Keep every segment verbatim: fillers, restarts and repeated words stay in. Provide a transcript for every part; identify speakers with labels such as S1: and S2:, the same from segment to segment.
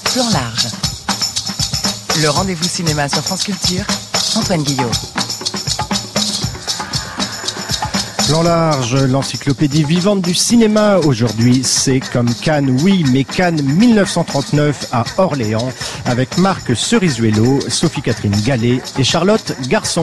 S1: Plan large. Le rendez-vous cinéma sur France Culture, Antoine Guillot.
S2: Plan large, l'encyclopédie vivante du cinéma. Aujourd'hui, c'est comme Cannes, oui, mais Cannes mille neuf cent trente-neuf à Orléans, avec Marc Cerizuelo, Sophie-Catherine Gallet et Charlotte Garçon.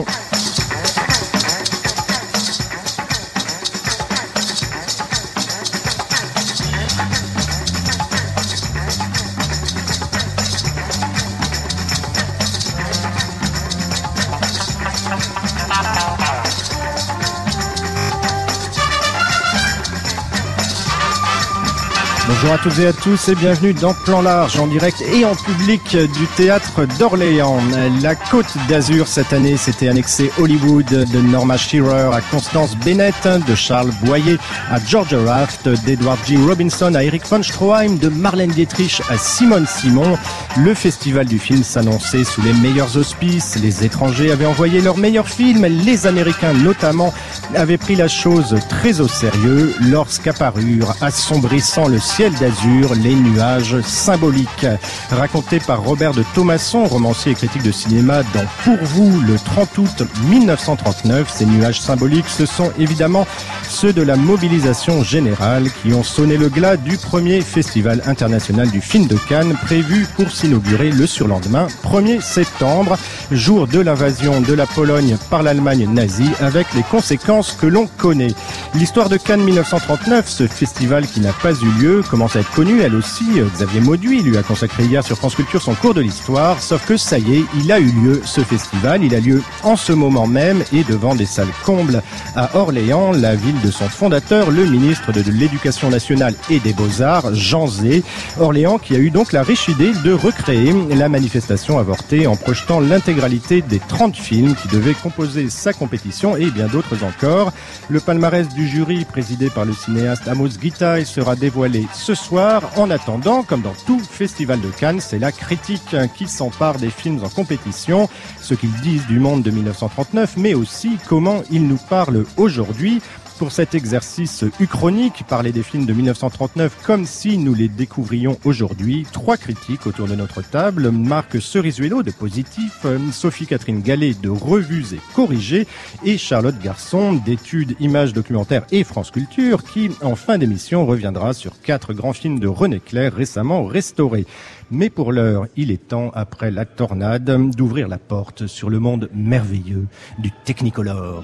S2: Bonjour à toutes et à tous et bienvenue dans Plan large en direct et en public du théâtre d'Orléans. La Côte d'Azur cette année s'était annexée Hollywood, de Norma Shearer à Constance Bennett, de Charles Boyer à Georgia Raft, d'Edward G. Robinson à Eric von Stroheim, de Marlène Dietrich à Simone Simon. Le festival du film s'annonçait sous les meilleurs auspices. Les étrangers avaient envoyé leurs meilleurs films. Les Américains notamment avaient pris la chose très au sérieux lorsqu'apparurent, assombrissant le ciel d'azur, les nuages symboliques. Raconté par Robert de Thomasson, romancier et critique de cinéma dans Pour vous, le trente août mille neuf cent trente-neuf, ces nuages symboliques, ce sont évidemment ceux de la mobilisation générale qui ont sonné le glas du premier festival international du film de Cannes, prévu pour s'inaugurer le surlendemain, premier septembre, jour de l'invasion de la Pologne par l'Allemagne nazie, avec les conséquences que l'on connaît. L'histoire de Cannes mille neuf cent trente-neuf, ce festival qui n'a pas eu lieu, commence à être connu, elle aussi. Xavier Mauduit lui a consacré hier sur France Culture son cours de l'histoire, sauf que ça y est, il a eu lieu ce festival, il a lieu en ce moment même et devant des salles combles à Orléans, la ville de son fondateur, le ministre de l'Éducation nationale et des Beaux-Arts, Jean Zay. Orléans qui a eu donc la riche idée de recréer la manifestation avortée en projetant l'intégralité des trente films qui devaient composer sa compétition et bien d'autres encore. Le palmarès du jury, présidé par le cinéaste Amos Gitaï, sera dévoilé ce soir. En attendant, comme dans tout festival de Cannes, c'est la critique qui s'empare des films en compétition, ce qu'ils disent du monde de mille neuf cent trente-neuf, mais aussi comment ils nous parlent aujourd'hui. Pour cet exercice uchronique, parler des films de mille neuf cent trente-neuf comme si nous les découvrions aujourd'hui. Trois critiques autour de notre table. Marc Cerizuelo de Positif, Sophie-Catherine Gallet de Revues et Corrigées et Charlotte Garçon d'Études, Images, Documentaires et France Culture qui, en fin d'émission, reviendra sur quatre grands films de René Clair récemment restaurés. Mais pour l'heure, il est temps, après la tornade, d'ouvrir la porte sur le monde merveilleux du Technicolor.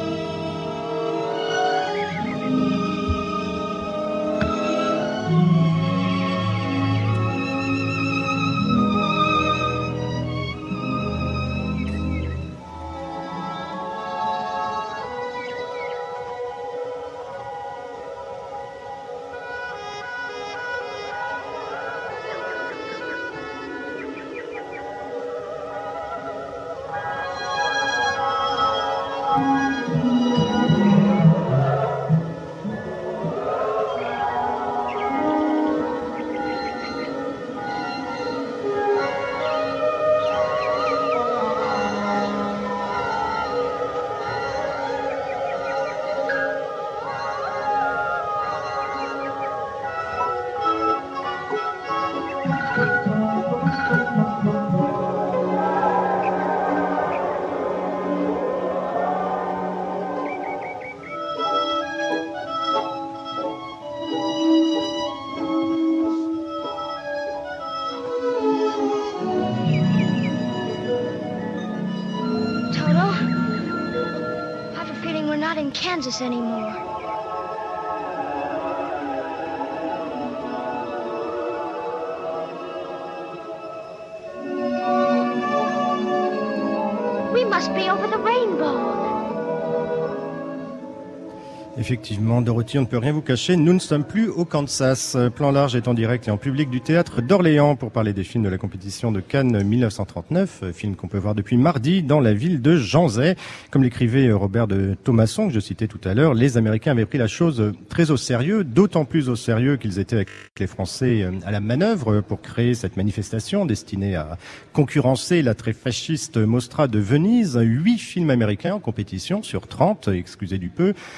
S3: Kansas anymore. We must be over the rainbow.
S2: Effectivement, Dorothy, on ne peut rien vous cacher, nous ne sommes plus au Kansas. Plan large est en direct et en public du théâtre d'Orléans pour parler des films de la compétition de Cannes mille neuf cent trente-neuf, film qu'on peut voir depuis mardi dans la ville de Jean Zay. Comme l'écrivait Robert de Thomasson, que je citais tout à l'heure, les Américains avaient pris la chose très au sérieux, d'autant plus au sérieux qu'ils étaient avec les Français à la manœuvre pour créer cette manifestation destinée à concurrencer la très fasciste Mostra de Venise. Huit films américains en compétition sur trente, excusez du peu, destinés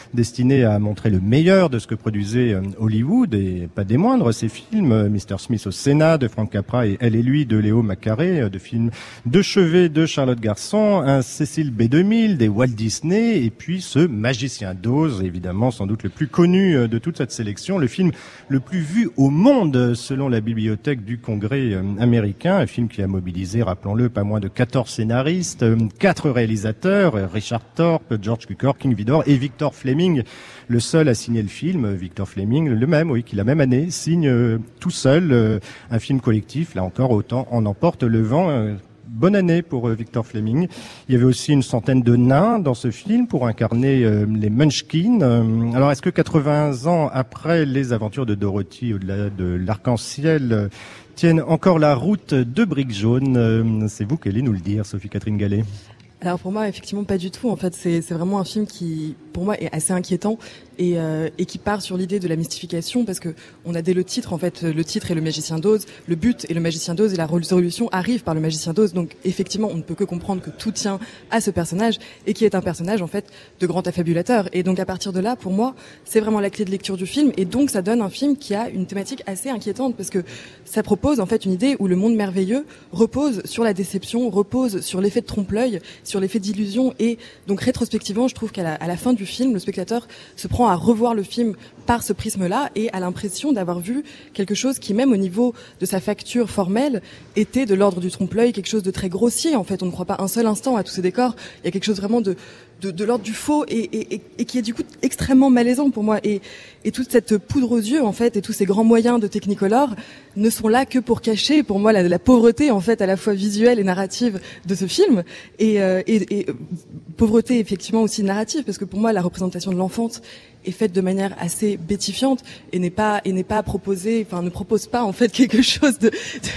S2: destiné à montrer le meilleur de ce que produisait Hollywood, et pas des moindres, ces films, mister Smith au Sénat, de Frank Capra et Elle et lui, de Léo Macaré, de films de chevet de Charlotte Garçon, un Cécile B deux mille, des Walt Disney, et puis ce Magicien d'Oz, évidemment, sans doute le plus connu de toute cette sélection, le film le plus vu au monde, selon la bibliothèque du Congrès américain, un film qui a mobilisé, rappelons-le, pas moins de quatorze scénaristes, quatre réalisateurs, Richard Thorpe, George Cukor, King Vidor et Victor Fleming, le seul à signer le film. Victor Fleming, le même, oui, qui la même année signe euh, tout seul euh, un film collectif. Là encore, autant en emporte le vent. Euh, bonne année pour euh, Victor Fleming. Il y avait aussi une centaine de nains dans ce film pour incarner euh, les Munchkins. Euh, alors, est-ce que quatre-vingts ans après les aventures de Dorothy au-delà de l'arc-en-ciel euh, tiennent encore la route de Briques Jaunes? euh, C'est vous qui allez nous le dire, Sophie-Catherine Gallet.
S4: Alors pour moi, effectivement, pas du tout. En fait, c'est, c'est vraiment un film qui, pour moi, est assez inquiétant et, euh, et qui part sur l'idée de la mystification, parce que on a dès le titre, en fait, le titre est le Magicien d'Oz, le but est le Magicien d'Oz et la résolution arrive par le Magicien d'Oz. Donc effectivement, on ne peut que comprendre que tout tient à ce personnage et qui est un personnage en fait de grand affabulateur. Et donc à partir de là, pour moi, c'est vraiment la clé de lecture du film. Et donc ça donne un film qui a une thématique assez inquiétante, parce que ça propose en fait une idée où le monde merveilleux repose sur la déception, repose sur l'effet de trompe-l'œil, sur l'effet d'illusion. Et donc rétrospectivement, je trouve qu'à la, à la fin du film, le spectateur se prend à revoir le film par ce prisme-là et a l'impression d'avoir vu quelque chose qui, même au niveau de sa facture formelle, était de l'ordre du trompe-l'œil, quelque chose de très grossier. En fait, on ne croit pas un seul instant à tous ces décors. Il y a quelque chose vraiment de de, de l'ordre du faux et, et, et, et qui est du coup extrêmement malaisant pour moi. Et, et toute cette poudre aux yeux, en fait, et tous ces grands moyens de Technicolor ne sont là que pour cacher, pour moi, la, la pauvreté, en fait, à la fois visuelle et narrative de ce film. Et, euh, et, et pauvreté, effectivement, aussi narrative, parce que pour moi, la représentation de l'enfance est faite de manière assez bêtifiante et n'est pas et n'est pas proposée, enfin ne propose pas en fait quelque chose de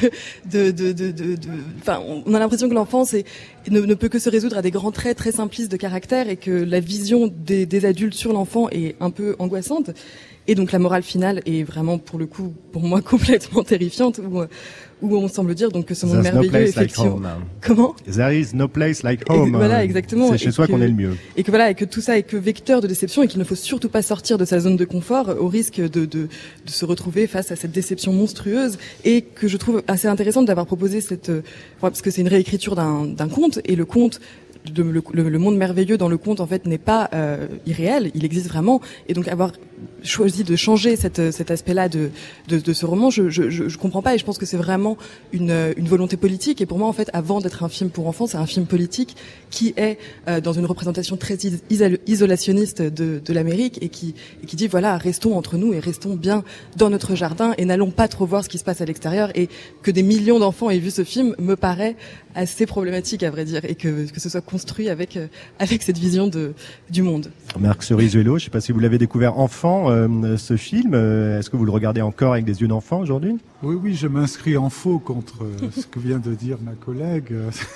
S4: de de de de, de enfin on a l'impression que l'enfance est, ne, ne peut que se résoudre à des grands traits très simplistes de caractère et que la vision des, des adultes sur l'enfant est un peu angoissante. Et donc la morale finale est vraiment, pour le coup, pour moi, complètement terrifiante, où, où on semble dire donc que ce monde
S2: There's
S4: merveilleux,
S2: no
S4: effectivement.
S2: like home.
S4: Comment?
S2: There is no place like home.
S4: Et, voilà, exactement.
S2: C'est chez
S4: et
S2: soi
S4: que,
S2: qu'on est le mieux.
S4: Et que voilà, et que tout ça est que vecteur de déception et qu'il ne faut surtout pas sortir de sa zone de confort au risque de, de, de se retrouver face à cette déception monstrueuse, et que je trouve assez intéressante d'avoir proposé cette, parce que c'est une réécriture d'un, d'un conte, et le conte, de, le, le, le monde merveilleux dans le conte en fait n'est pas euh, irréel, il existe vraiment, et donc avoir choisi de changer cette, cet aspect-là de, de, de ce roman, je, je, je, je comprends pas, et je pense que c'est vraiment une, une volonté politique. Et pour moi, en fait, avant d'être un film pour enfants, c'est un film politique qui est euh, dans une représentation très isol- isolationniste de, de l'Amérique, et qui, et qui dit voilà, restons entre nous et restons bien dans notre jardin et n'allons pas trop voir ce qui se passe à l'extérieur. Et que des millions d'enfants aient vu ce film me paraît assez problématique, à vrai dire, et que, que ce soit construit avec euh, avec cette vision de du monde.
S2: Marc Cerizuelo, je ne sais pas si vous l'avez découvert enfant, euh, ce film. Euh, est-ce que vous le regardez encore avec des yeux d'enfant aujourd'hui?
S5: Oui, oui, je m'inscris en faux contre euh, ce que vient de dire ma collègue.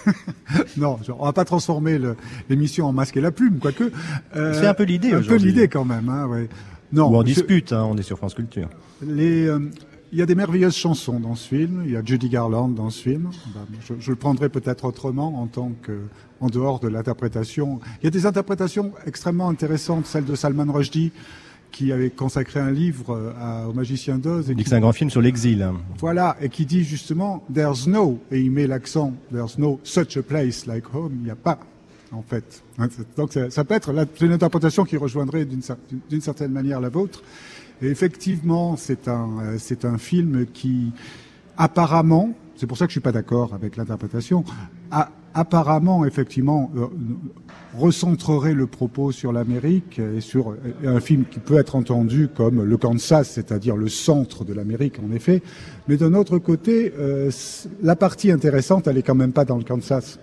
S5: Non, on va pas transformer le, l'émission en Masque et la Plume, quoique. Euh,
S2: C'est un peu l'idée
S5: Un
S2: aujourd'hui.
S5: peu l'idée quand même, hein, ouais. Non.
S2: Ou en
S5: je,
S2: dispute, hein, on est sur France Culture.
S5: Les, euh, il y a des merveilleuses chansons dans ce film. Il y a Judy Garland dans ce film. Ben, je, je le prendrai peut-être autrement en tant que, en dehors de l'interprétation. Il y a des interprétations extrêmement intéressantes, celle de Salman Rushdie, qui avait consacré un livre à, au Magicien d'Oz.
S2: Il dit que c'est un grand film sur l'exil.
S5: Voilà, et qui dit justement « There's no », et il met l'accent « There's no such a place like home », il n'y a pas, en fait. Donc ça, ça peut être là, c'est une interprétation qui rejoindrait d'une, d'une certaine manière la vôtre. Et effectivement, c'est un, c'est un film qui, apparemment, c'est pour ça que je suis pas d'accord avec l'interprétation, a, apparemment, effectivement, euh, recentrerait le propos sur l'Amérique et sur un film qui peut être entendu comme le Kansas, c'est-à-dire le centre de l'Amérique, en effet. Mais d'un autre côté, euh, la partie intéressante, elle est quand même pas dans le Kansas.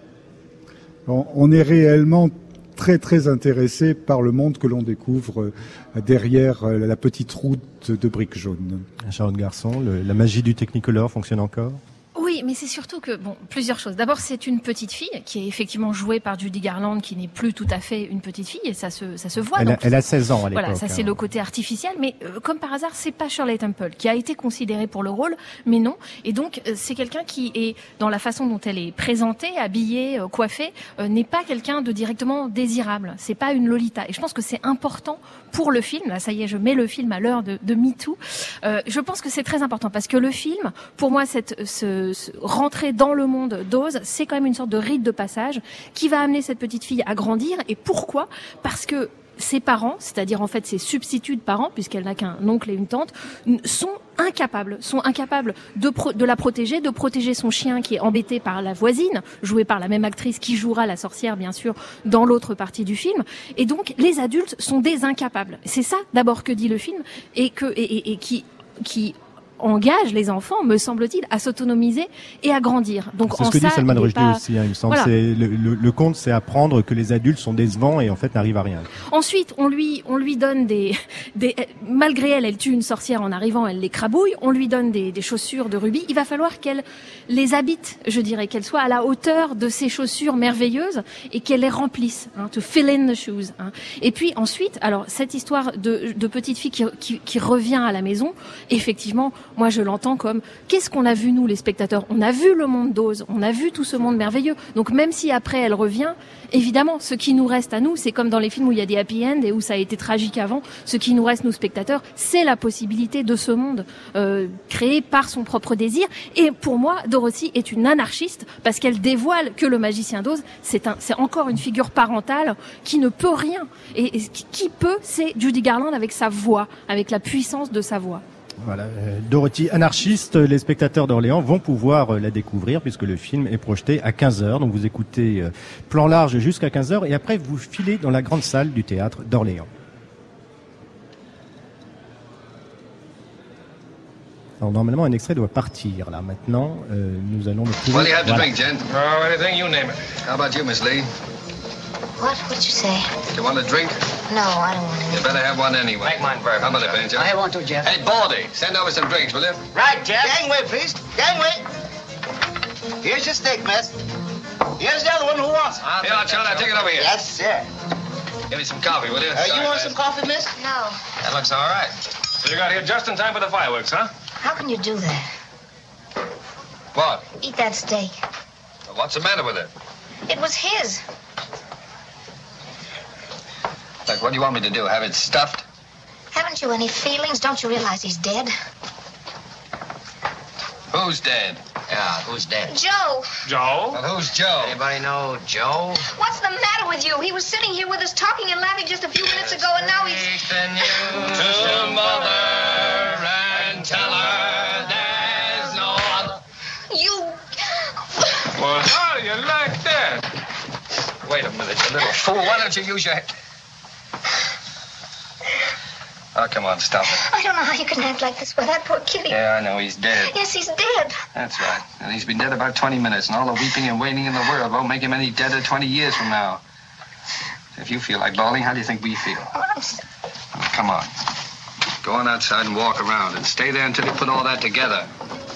S5: On, on est réellement très très intéressé par le monde que l'on découvre derrière la petite route de Briques Jaunes.
S2: Charlotte Garçon, le, la magie du Technicolor fonctionne encore?
S6: Oui, mais c'est surtout que, bon, plusieurs choses. D'abord, c'est une petite fille qui est effectivement jouée par Judy Garland, qui n'est plus tout à fait une petite fille, et ça se, ça se voit.
S2: Elle a, elle a seize ans à l'époque.
S6: Voilà, ça c'est
S2: hein.
S6: le côté artificiel, mais euh, comme par hasard, c'est pas Shirley Temple qui a été considérée pour le rôle, mais non. Et donc, euh, c'est quelqu'un qui est, dans la façon dont elle est présentée, habillée, euh, coiffée, euh, n'est pas quelqu'un de directement désirable. C'est pas une Lolita. Et je pense que c'est important pour le film. Là, ça y est, je mets le film à l'heure de, de MeToo. Euh, je pense que c'est très important parce que le film, pour moi, cette, ce, ce rentrer dans le monde d'Oz, c'est quand même une sorte de rite de passage qui va amener cette petite fille à grandir. Et pourquoi ? Parce que ses parents, c'est-à-dire en fait ses substituts de parents, puisqu'elle n'a qu'un oncle et une tante, sont incapables, sont incapables de, pro- de la protéger, de protéger son chien qui est embêté par la voisine, jouée par la même actrice qui jouera la sorcière, bien sûr, dans l'autre partie du film. Et donc, les adultes sont des incapables. C'est ça, d'abord, que dit le film, et que, et, et, et qui, qui, engage les enfants, me semble-t-il, à s'autonomiser et à grandir. Donc,
S2: c'est
S6: en
S2: ce que
S6: ça,
S2: dit Salman Rushdie
S6: pas...
S2: aussi, hein, il me semble.
S6: Voilà.
S2: C'est le, le, le conte, c'est apprendre que les adultes sont décevants et en fait n'arrivent à rien.
S6: Ensuite, on lui, on lui donne des, des, malgré elle, elle tue une sorcière en arrivant, elle l'écrabouille. On lui donne des, des chaussures de rubis. Il va falloir qu'elle les habite, je dirais, qu'elle soit à la hauteur de ces chaussures merveilleuses et qu'elle les remplisse, hein, to fill in the shoes. Hein. Et puis ensuite, alors cette histoire de, de petite fille qui, qui, qui revient à la maison, effectivement, moi je l'entends comme qu'est-ce qu'on a vu nous les spectateurs ? On a vu le monde d'Oz, on a vu tout ce monde merveilleux. Donc même si après elle revient, évidemment, ce qui nous reste à nous, c'est comme dans les films où il y a des happy end et où ça a été tragique avant, ce qui nous reste nous spectateurs, c'est la possibilité de ce monde euh, créé par son propre désir. Et pour moi, Dorothy est une anarchiste parce qu'elle dévoile que le magicien d'Oz, c'est un, c'est encore une figure parentale qui ne peut rien. Et, et qui peut, c'est Judy Garland avec sa voix, avec la puissance de sa voix.
S2: Voilà, euh, Dorothy anarchiste, les spectateurs d'Orléans vont pouvoir euh, la découvrir puisque le film est projeté à quinze heures. Donc vous écoutez euh, plan large jusqu'à quinze heures et après vous filez dans la grande salle du théâtre d'Orléans. Alors normalement un extrait doit partir là maintenant. Euh, nous allons le trouver.
S7: What do you have to
S2: Voilà.
S7: drink, gent?
S8: Oh, anything, you name it.
S7: How about you, Miss Lee?
S3: What would you say?
S7: You want a drink?
S3: No, I don't want
S7: You
S3: any.
S7: better have one anyway.
S8: Make mine bourbon,
S7: How about it,
S8: Jeff.
S7: Benja?
S9: I want to, Jeff.
S7: Hey, Baldy, send over some drinks, will you?
S9: Right, Jeff. Gangway, please. Gangway. Here's your steak, miss. Here's the other one. Who wants it?
S7: Here, Charlie, take it over here.
S9: Yes, sir.
S7: Give me some coffee, will you?
S9: Uh, you
S7: Sorry,
S9: want
S7: miss.
S9: some coffee, miss?
S3: No.
S7: That looks all right.
S8: So you got here just in time for the fireworks, huh?
S3: How can you do that?
S7: What?
S3: Eat that steak.
S7: What's the matter with it?
S3: It was his.
S7: Look, what do you want me to do? Have it stuffed?
S3: Haven't you any feelings? Don't you realize he's dead?
S7: Who's dead?
S9: Yeah, who's dead?
S3: Joe!
S8: Joe?
S7: Well, who's Joe?
S9: Anybody know Joe?
S3: What's the matter with you? He was sitting here with us talking and laughing just a few minutes ago, and now he's...
S9: Take the news
S7: To mother and tell her there's no other.
S3: You...
S8: Well, how do you like that?
S7: Wait a minute, you little fool. Why don't you use your... Oh, come on, stop it.
S3: I don't know how you can act like this with that poor kitty.
S7: Yeah, I know, he's dead.
S3: Yes, he's dead.
S7: That's right. And he's been dead about twenty minutes, and all the weeping and waiting in the world won't make him any deader twenty years from now. If you feel like bawling, how do you think we feel?
S3: Oh, I'm so...
S7: Come on. Go on outside and walk around, and stay there until you put all that together.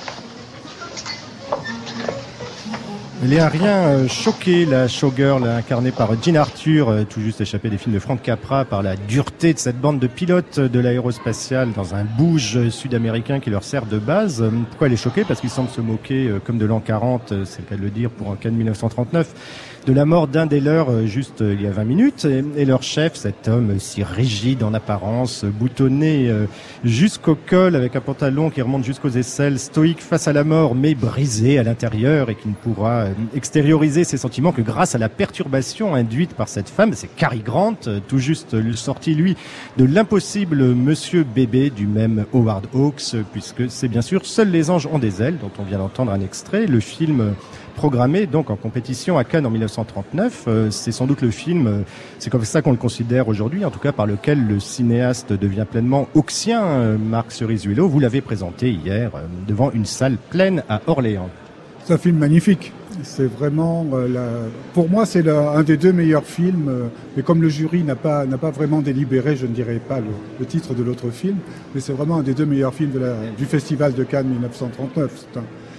S2: Elle est à rien euh, choquée, la showgirl incarnée par Jean Arthur, euh, tout juste échappée des films de Frank Capra, par la dureté de cette bande de pilotes de l'aérospatiale dans un bouge sud-américain qui leur sert de base. Euh, Pourquoi elle est choquée ? Parce qu'ils semblent se moquer, euh, comme de l'an quarante, euh, c'est le cas de le dire pour un cas de mille neuf cent trente-neuf, de la mort d'un des leurs euh, juste euh, il y a vingt minutes. Et, et leur chef, cet homme euh, si rigide en apparence, boutonné euh, jusqu'au col, avec un pantalon qui remonte jusqu'aux aisselles, stoïque face à la mort, mais brisé à l'intérieur et qui ne pourra euh, extérioriser ses sentiments que grâce à la perturbation induite par cette femme. C'est Cary Grant, euh, tout juste euh, sorti, lui, de l'impossible Monsieur Bébé du même Howard Hawks, euh, puisque c'est bien sûr Seuls les anges ont des ailes, dont on vient d'entendre un extrait, le film euh, programmé donc en compétition à Cannes en mille neuf cent trente-neuf. Euh, c'est sans doute le film, euh, c'est comme ça qu'on le considère aujourd'hui, en tout cas par lequel le cinéaste devient pleinement hawksien. euh, Marc Cerizuelo, vous l'avez présenté hier euh, devant une salle pleine à Orléans.
S5: C'est un film magnifique. C'est vraiment, euh, la... pour moi, c'est la... un des deux meilleurs films. Euh, mais comme le jury n'a pas n'a pas vraiment délibéré, je ne dirais pas le, le titre de l'autre film, mais c'est vraiment un des deux meilleurs films de la... du Festival de Cannes mille neuf cent trente-neuf. C'est un...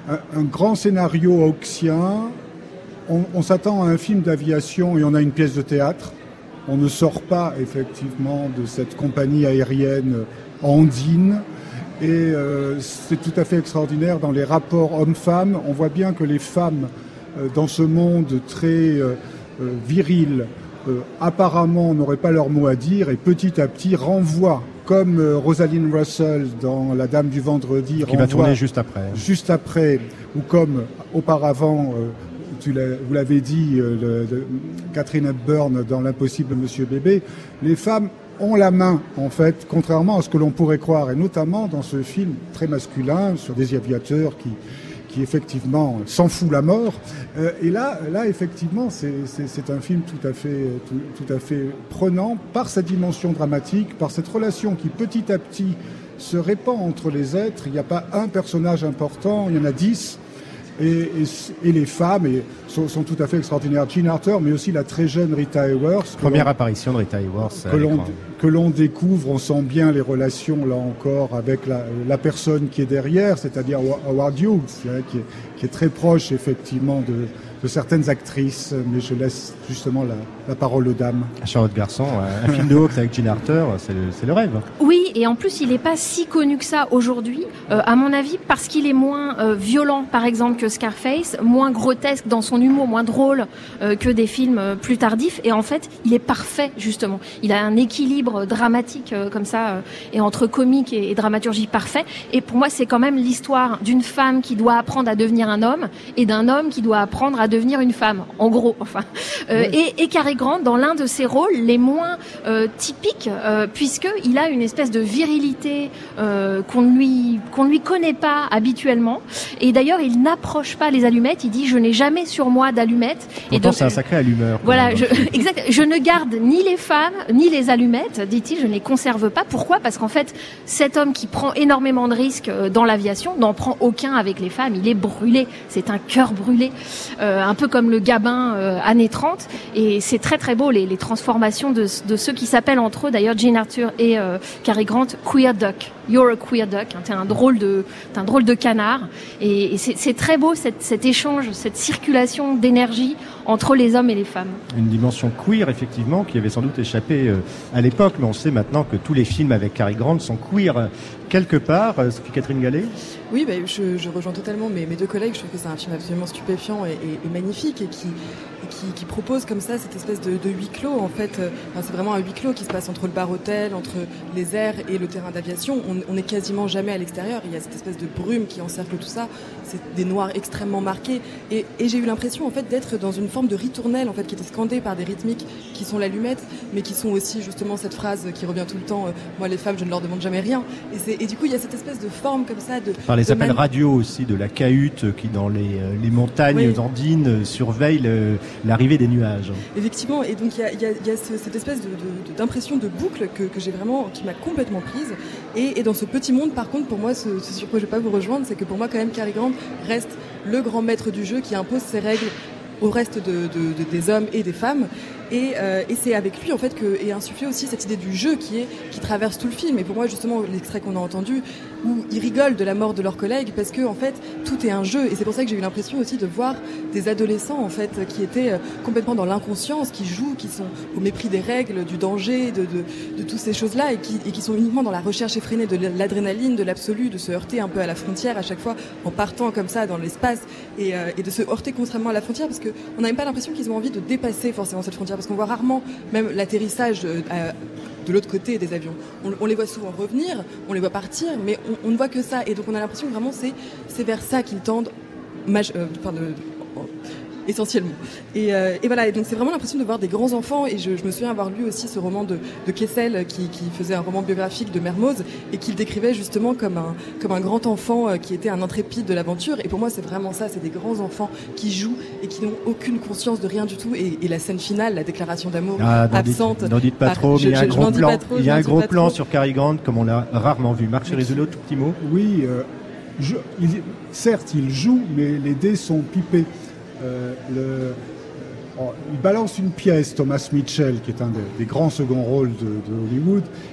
S5: un, un grand scénario hawksien. On, on s'attend à un film d'aviation et on a une pièce de théâtre. On ne sort pas effectivement de cette compagnie aérienne andine. Et euh, c'est tout à fait extraordinaire dans les rapports hommes-femmes. On voit bien que les femmes, euh, dans ce monde très euh, euh, viril, euh, apparemment n'auraient pas leur mot à dire et petit à petit renvoient, comme euh, Rosalind Russell dans La Dame du Vendredi,
S2: qui va tourner juste après.
S5: Juste après, ou comme auparavant, euh, tu l'as, vous l'avez dit, euh, le, le, Catherine Hepburn dans L'Impossible Monsieur Bébé, les femmes ont la main, en fait, contrairement à ce que l'on pourrait croire, et notamment dans ce film très masculin sur des aviateurs qui, qui effectivement s'en fout la mort. Euh, et là, là, effectivement, c'est, c'est, c'est un film tout à fait, tout, tout à fait prenant par sa dimension dramatique, par cette relation qui petit à petit se répand entre les êtres. Il n'y a pas un personnage important, il y en a dix. Et, et, et les femmes et, sont, sont tout à fait extraordinaires. Jean Arthur, mais aussi la très jeune Rita Hayworth.
S2: Première apparition de Rita Hayworth.
S5: Que l'on, que l'on découvre, on sent bien les relations, là encore, avec la, la personne qui est derrière, c'est-à-dire Howard Hughes, qui est, qui est très proche, effectivement, de, de certaines actrices, mais je laisse justement la, la parole aux dames.
S2: Charlotte Garçon, un film de Hawks avec Jean Arthur, c'est le, c'est le rêve.
S6: Oui, et en plus, il n'est pas si connu que ça aujourd'hui, euh, à mon avis, parce qu'il est moins euh, violent, par exemple, que Scarface, moins grotesque dans son humour, moins drôle euh, que des films euh, plus tardifs. Et en fait, il est parfait, justement. Il a un équilibre dramatique euh, comme ça, euh, et entre comique et, et dramaturgie parfait. Et pour moi, c'est quand même l'histoire d'une femme qui doit apprendre à devenir un homme et d'un homme qui doit apprendre à devenir une femme, en gros. Enfin, euh, oui. et, et Cary Grant dans l'un de ses rôles les moins euh, typiques, euh, puisque il a une espèce de virilité euh, qu'on ne lui qu'on ne lui connaît pas habituellement. Et d'ailleurs, il n'approche pas les allumettes. Il dit je n'ai jamais sur moi d'allumettes.
S2: Pourtant, et donc, c'est un sacré allumeur.
S6: Voilà, je, exact. Je ne garde ni les femmes ni les allumettes, dit-il. Je ne les conserve pas. Pourquoi ? Parce qu'en fait, cet homme qui prend énormément de risques dans l'aviation n'en prend aucun avec les femmes. Il est brûlé. C'est un cœur brûlé, euh, un peu comme le Gabin euh, années trente. Et c'est très très beau les, les transformations de, de ceux qui s'appellent entre eux. D'ailleurs, Jean Arthur et euh, Cary Grant, queer duck. You're a queer duck. Hein, t'es un drôle de, t'es un drôle de canard. Et, et c'est, c'est très beau cette, cet échange, cette circulation d'énergie entre les hommes et les femmes.
S2: Une dimension queer, effectivement, qui avait sans doute échappé euh, à l'époque, mais on sait maintenant que tous les films avec Cary Grant sont queer euh, quelque part. Euh, Sophie-Catherine Gallet ?
S4: Oui, bah, je, je rejoins totalement mes, mes deux collègues. Je trouve que c'est un film absolument stupéfiant et, et, et magnifique et qui, et qui, qui propose comme ça cette espèce de, de huis clos. En fait, euh, enfin, c'est vraiment un huis clos qui se passe entre le bar-hôtel, entre les airs et le terrain d'aviation. On, on est quasiment jamais à l'extérieur. Il y a cette espèce de brume qui encercle tout ça. C'est des noirs extrêmement marqués. Et, et j'ai eu l'impression en fait d'être dans une forme de ritournelle en fait qui était scandée par des rythmiques qui sont l'allumette, mais qui sont aussi justement cette phrase qui revient tout le temps. Euh, Moi, les femmes, je ne leur demande jamais rien. Et, c'est, et du coup, il y a cette espèce de forme comme ça de
S2: par les
S4: de
S2: appels
S4: man...
S2: radio aussi de la cahute qui dans les, les montagnes oui. andines surveille le, l'arrivée des nuages.
S4: Effectivement, et donc il y a, y a, y a ce, cette espèce de, de, d'impression de boucle que, que j'ai vraiment, qui m'a complètement prise. Et, et dans ce petit monde, par contre, pour moi, ce, ce sur quoi je vais pas vous rejoindre, c'est que pour moi, quand même, Cary Grant reste le grand maître du jeu qui impose ses règles au reste de, de, de, des hommes et des femmes. Et, euh, et c'est avec lui en fait que est insufflé aussi cette idée du jeu qui est qui traverse tout le film. Et pour moi justement l'extrait qu'on a entendu où ils rigolent de la mort de leurs collègues parce que en fait tout est un jeu. Et c'est pour ça que j'ai eu l'impression aussi de voir des adolescents en fait qui étaient complètement dans l'inconscience, qui jouent, qui sont au mépris des règles, du danger, de, de, de toutes ces choses-là et qui, et qui sont uniquement dans la recherche effrénée de l'adrénaline, de l'absolu, de se heurter un peu à la frontière à chaque fois en partant comme ça dans l'espace et, euh, et de se heurter constamment à la frontière parce que on n'a même pas l'impression qu'ils ont envie de dépasser forcément cette frontière. Parce qu'on voit rarement même l'atterrissage euh, de l'autre côté des avions. On, on les voit souvent revenir, on les voit partir, mais on, on ne voit que ça. Et donc on a l'impression que vraiment c'est, c'est vers ça qu'ils tendent maj- euh, enfin de, de, oh, essentiellement. Et, euh, et voilà, et donc c'est vraiment l'impression de voir des grands enfants. Et je, je me souviens avoir lu aussi ce roman de, de Kessel qui, qui faisait un roman biographique de Mermoz et qui le décrivait justement comme un, comme un grand enfant euh, qui était un intrépide de l'aventure. Et pour moi c'est vraiment ça, c'est des grands enfants qui jouent et qui n'ont aucune conscience de rien du tout. Et, et la scène finale, la déclaration d'amour
S2: ah, n'en
S6: absente.
S2: Dites, n'en dites pas
S6: par,
S2: trop,
S6: je,
S2: mais il y a un
S6: je,
S2: gros plan,
S6: trop,
S2: il y a un gros plan
S6: trop.
S2: sur Cary Grant comme on l'a rarement vu. Marc Chérizolo, tout petit mot.
S5: Oui, euh, je, il, certes il joue, mais les dés sont pipés. Euh, le, oh, il balance une pièce, Thomas Mitchell, qui est un des, des grands seconds rôles de, de Hollywood.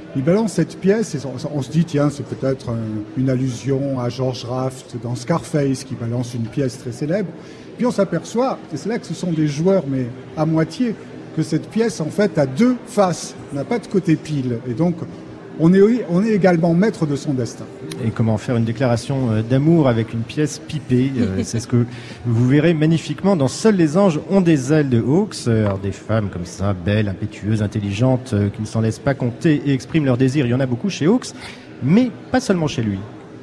S5: il balance cette pièce et on, on se dit tiens c'est peut-être un, une allusion à George Raft dans Scarface qui balance une pièce très célèbre. Puis on s'aperçoit, et c'est là que ce sont des joueurs mais à moitié, que cette pièce en fait a deux faces, n'a pas de côté pile et donc on est, on est également maître de son destin.
S2: Et comment faire une déclaration d'amour avec une pièce pipée, c'est ce que vous verrez magnifiquement dans Seuls les anges ont des ailes de Hawks. Alors, des femmes comme ça, belles, impétueuses, intelligentes, qui ne s'en laissent pas compter et expriment leurs désirs. Il y en a beaucoup chez Hawks, mais pas seulement chez lui.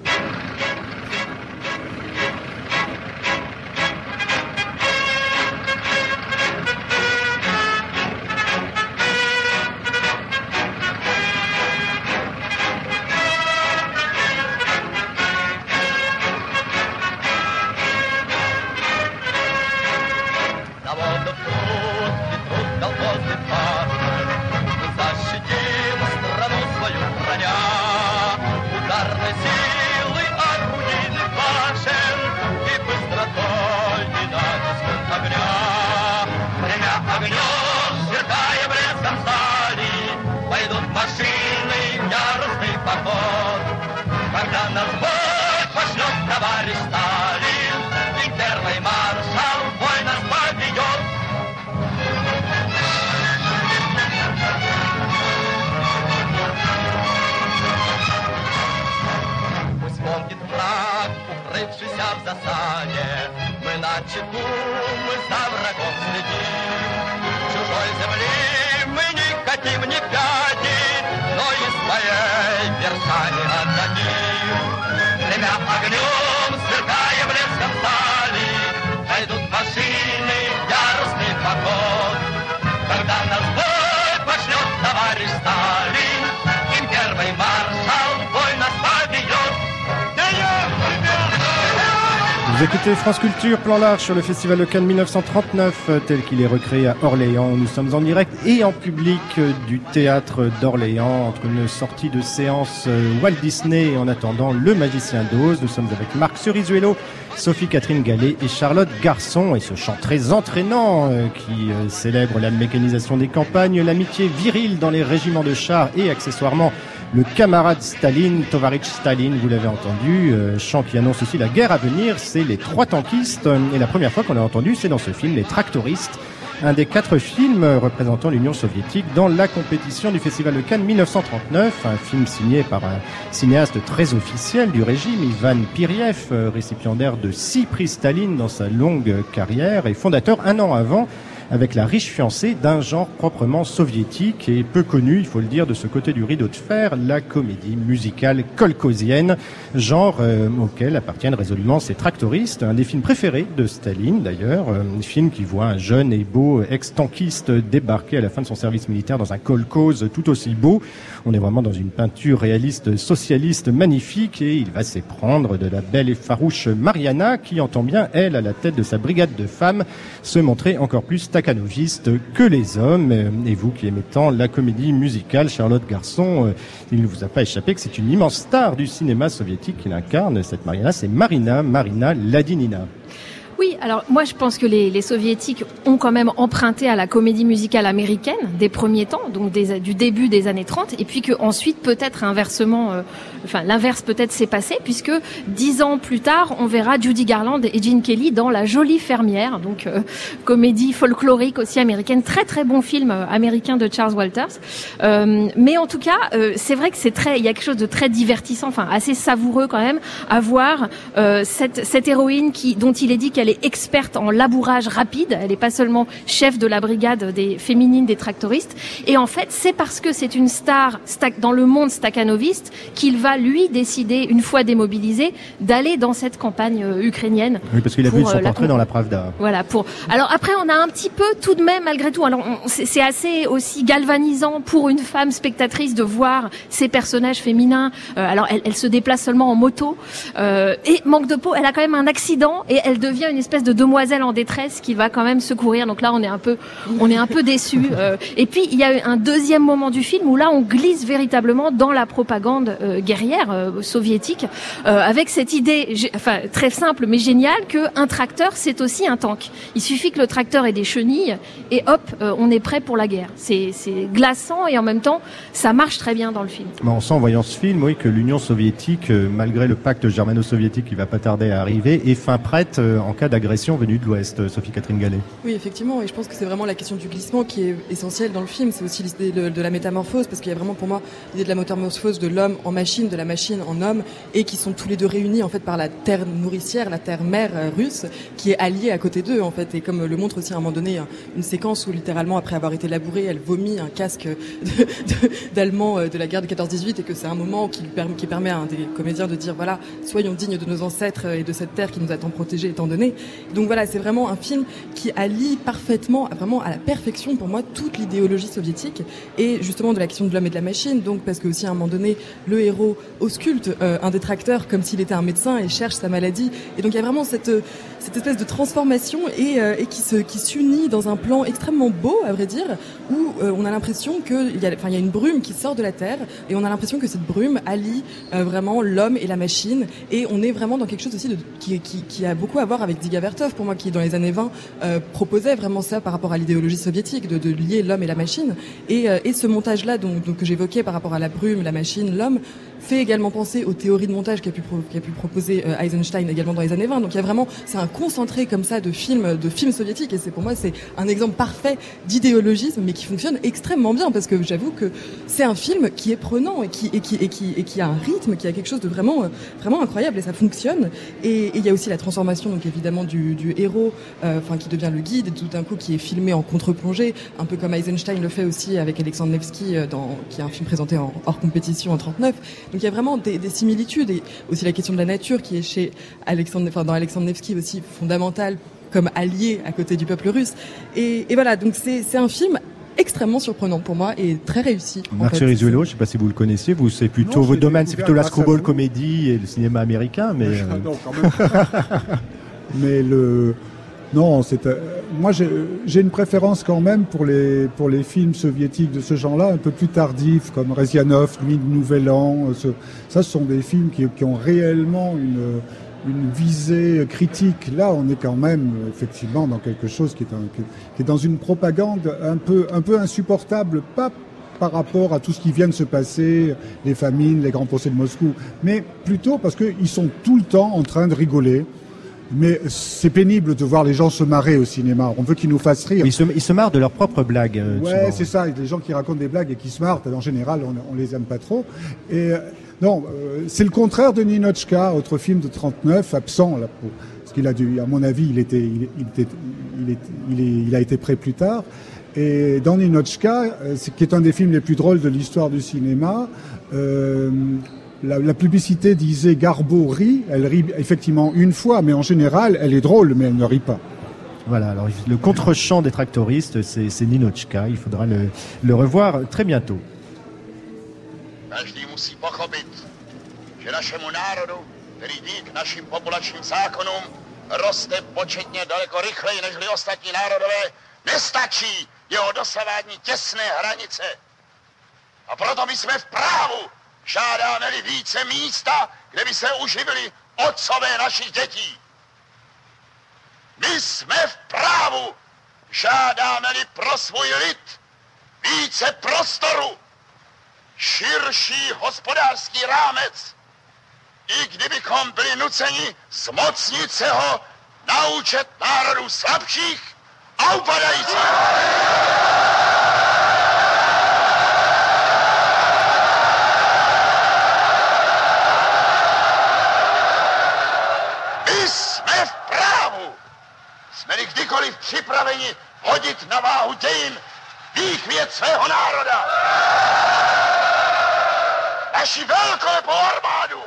S2: Vous écoutez France Culture, plan large sur le Festival de Cannes mille neuf cent trente-neuf, tel qu'il est recréé à Orléans. Nous sommes en direct et en public du théâtre d'Orléans, entre une sortie de séance Walt Disney et en attendant Le Magicien d'Oz. Nous sommes avec Marc Cerizuelo, Sophie-Catherine Gallet et Charlotte Garçon. Et ce chant très entraînant euh, qui euh, célèbre la mécanisation des campagnes, l'amitié virile dans les régiments de chars et accessoirement le camarade Staline, Tovarich Staline, vous l'avez entendu, euh, chant qui annonce aussi la guerre à venir, c'est les trois tankistes. Et la première fois qu'on l'a entendu, c'est dans ce film, Les Tractoristes, un des quatre films représentant l'Union soviétique dans la compétition du Festival de Cannes mille neuf cent trente-neuf, un film signé par un cinéaste très officiel du régime, Ivan Piriev, récipiendaire de six prix Staline dans sa longue carrière et fondateur un an avant avec la riche fiancée d'un genre proprement soviétique et peu connu, il faut le dire, de ce côté du rideau de fer, la comédie musicale kolkhozienne, genre euh, auquel appartiennent résolument ces tractoristes, un des films préférés de Staline d'ailleurs, euh, un film qui voit un jeune et beau ex-tankiste débarquer à la fin de son service militaire dans un kolkhoz tout aussi beau. On est vraiment dans une peinture réaliste socialiste magnifique et il va s'éprendre de la belle et farouche Mariana qui entend bien, elle, à la tête de sa brigade de femmes, se montrer encore plus staccanoviste que les hommes. Et vous qui aimez tant la comédie musicale, Charlotte Garçon, il ne vous a pas échappé que c'est une immense star du cinéma soviétique qui l'incarne, cette Mariana, c'est Marina, Marina Ladinina.
S6: Oui, alors moi je pense que les, les soviétiques ont quand même emprunté à la comédie musicale américaine des premiers temps, donc des, du début des années trente, et puis que ensuite peut-être inversement, euh, enfin l'inverse peut-être s'est passé, puisque dix ans plus tard on verra Judy Garland et Gene Kelly dans La Jolie Fermière, donc euh, comédie folklorique aussi américaine, très très bon film euh, américain de Charles Walters. Euh, mais en tout cas, euh, c'est vrai que c'est très, il y a quelque chose de très divertissant, enfin assez savoureux quand même, à voir euh, cette cette héroïne qui, dont il est dit qu'elle est experte en labourage rapide. Elle n'est pas seulement chef de la brigade des féminines des tractoristes. Et en fait, c'est parce que c'est une star dans le monde stakhanoviste qu'il va, lui, décider, une fois démobilisé, d'aller dans cette campagne ukrainienne.
S2: Oui, parce qu'il a vu son portrait la... dans la Pravda.
S6: Voilà. Pour. Alors après, on a un petit peu, tout de même, malgré tout, alors on... c'est assez aussi galvanisant pour une femme spectatrice de voir ces personnages féminins. Euh, alors, elle, elle se déplace seulement en moto. Euh, et manque de peau, elle a quand même un accident et elle devient une espèce espèce de demoiselle en détresse qui va quand même secourir. Donc là, on est un peu, on est un peu déçus. Euh, et puis, il y a un deuxième moment du film où là, on glisse véritablement dans la propagande euh, guerrière euh, soviétique, euh, avec cette idée, enfin très simple mais géniale, que un tracteur, c'est aussi un tank. Il suffit que le tracteur ait des chenilles et hop, euh, on est prêt pour la guerre. C'est, c'est glaçant et en même temps, ça marche très bien dans le film.
S2: On sent en voyant ce film, oui, que l'Union soviétique, euh, malgré le pacte germano-soviétique qui va pas tarder à arriver, est fin prête euh, en cas d'agression venue de l'Ouest. euh, Sophie-Catherine Gallet.
S4: Oui, effectivement, et je pense que c'est vraiment la question du glissement qui est essentielle dans le film. C'est aussi l'idée de, de la métamorphose, parce qu'il y a vraiment pour moi l'idée de la métamorphose de l'homme en machine, de la machine en homme, et qui sont tous les deux réunis en fait par la terre nourricière, la terre mère euh, russe, qui est alliée à côté d'eux en fait. Et comme le montre aussi à un moment donné une séquence où littéralement après avoir été labourée, elle vomit un casque de, de, d'allemand de la guerre de quatorze dix-huit, et que c'est un moment qui, lui permet, qui permet à un des comédiens de dire voilà, soyons dignes de nos ancêtres et de cette terre qui nous a tant protégés et tant donné. Donc voilà, c'est vraiment un film qui allie parfaitement, vraiment à la perfection pour moi, toute l'idéologie soviétique et justement de la question de l'homme et de la machine. Donc parce que aussi à un moment donné, le héros ausculte euh, un détracteur comme s'il était un médecin et cherche sa maladie. Et donc il y a vraiment cette cette espèce de transformation et, euh, et qui se qui s'unit dans un plan extrêmement beau, à vrai dire, où euh, on a l'impression que il y a enfin il y a une brume qui sort de la terre et on a l'impression que cette brume allie euh, vraiment l'homme et la machine, et on est vraiment dans quelque chose aussi de, qui, qui qui a beaucoup à voir avec Dziga Vertov, pour moi, qui dans les années vingt euh, proposait vraiment ça par rapport à l'idéologie soviétique, de, de lier l'homme et la machine, et, euh, et ce montage là donc, donc que j'évoquais par rapport à la brume, la machine, l'homme, fait également penser aux théories de montage qu'a pu, pro, qu'a pu proposer euh, Eisenstein également dans les années vingt. Donc il y a vraiment, c'est un concentré comme ça de films, de films soviétiques, et c'est pour moi c'est un exemple parfait d'idéologisme, mais qui fonctionne extrêmement bien, parce que j'avoue que c'est un film qui est prenant et qui et qui et qui et qui a un rythme, qui a quelque chose de vraiment euh, vraiment incroyable, et ça fonctionne. Et il y a aussi la transformation donc évidemment du, du héros, euh, enfin qui devient le guide, et tout d'un coup qui est filmé en contre-plongée, un peu comme Eisenstein le fait aussi avec Alexandre Nevsky, euh, dans qui est un film présenté en hors compétition en trente-neuf. Donc il y a vraiment des, des similitudes, et aussi la question de la nature qui est chez Alexandre, enfin dans Alexandre Nevsky aussi fondamentale comme allié à côté du peuple russe. Et, et voilà, donc c'est c'est un film extrêmement surprenant pour moi et très réussi.
S2: Marc Cerizuelo, je ne sais pas si vous le connaissiez, vous c'est plutôt non, votre domaine, c'est plutôt la screwball comédie et le cinéma américain, mais euh...
S5: non, quand même. Mais le non, c'est euh, moi j'ai, j'ai une préférence quand même pour les pour les films soviétiques de ce genre-là, un peu plus tardifs, comme Rezianov, Nuit de Nouvel An. Ce, ça, ce sont des films qui, qui ont réellement une une visée critique. Là, on est quand même effectivement dans quelque chose qui est, un, qui est dans une propagande un peu un peu insupportable, pas par rapport à tout ce qui vient de se passer, les famines, les grands procès de Moscou, mais plutôt parce qu'ils sont tout le temps en train de rigoler. Mais c'est pénible de voir les gens se marrer au cinéma. On veut qu'ils nous fassent rire.
S2: Ils se, ils se marrent de leurs propres blagues. Euh,
S5: ouais, souvent. C'est ça. Les gens qui racontent des blagues et qui se marrent, en général, on, on les aime pas trop. Et euh, non, euh, c'est le contraire de Ninotchka, autre film de trente-neuf, absent là, pour, parce qu'il a dû, à mon avis, il était, il, il était, il, est, il, est, il a été prêt plus tard. Et dans Ninotchka, euh, qui est un des films les plus drôles de l'histoire du cinéma. Euh, La, la publicité disait Garbo rit, elle rit effectivement une fois, mais en général, elle est drôle, mais elle ne rit pas.
S2: Voilà, alors le contre-champ des tractoristes, c'est, c'est Ninotchka, il faudra le, le revoir très bientôt.
S10: Každý musí pochopit, že našemu národu, který dík našim populačním zákonům roste početně daleko rychleji než ostatní národové, nestačí jeho dosavadní těsné hranice. A proto my jsme v právu. Žádáme-li více místa, kde by se uživili otcové našich dětí. My jsme v právu. Žádáme-li pro svůj lid více prostoru, širší hospodářský rámec. I kdybychom byli nuceni zmocnit se ho na účet národů slabších a upadajících. Jsme-li kdykoliv připraveni hodit na váhu dějin výchvět svého národa. Naši velkolepou armádu.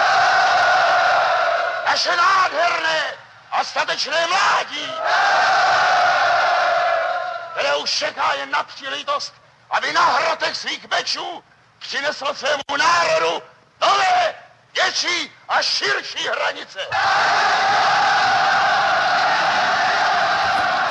S10: Naše nádherné a statečné mládí, které už čeká jen na příležitost, aby na hrotech svých mečů přinesl svému národu nové, větší a širší hranice.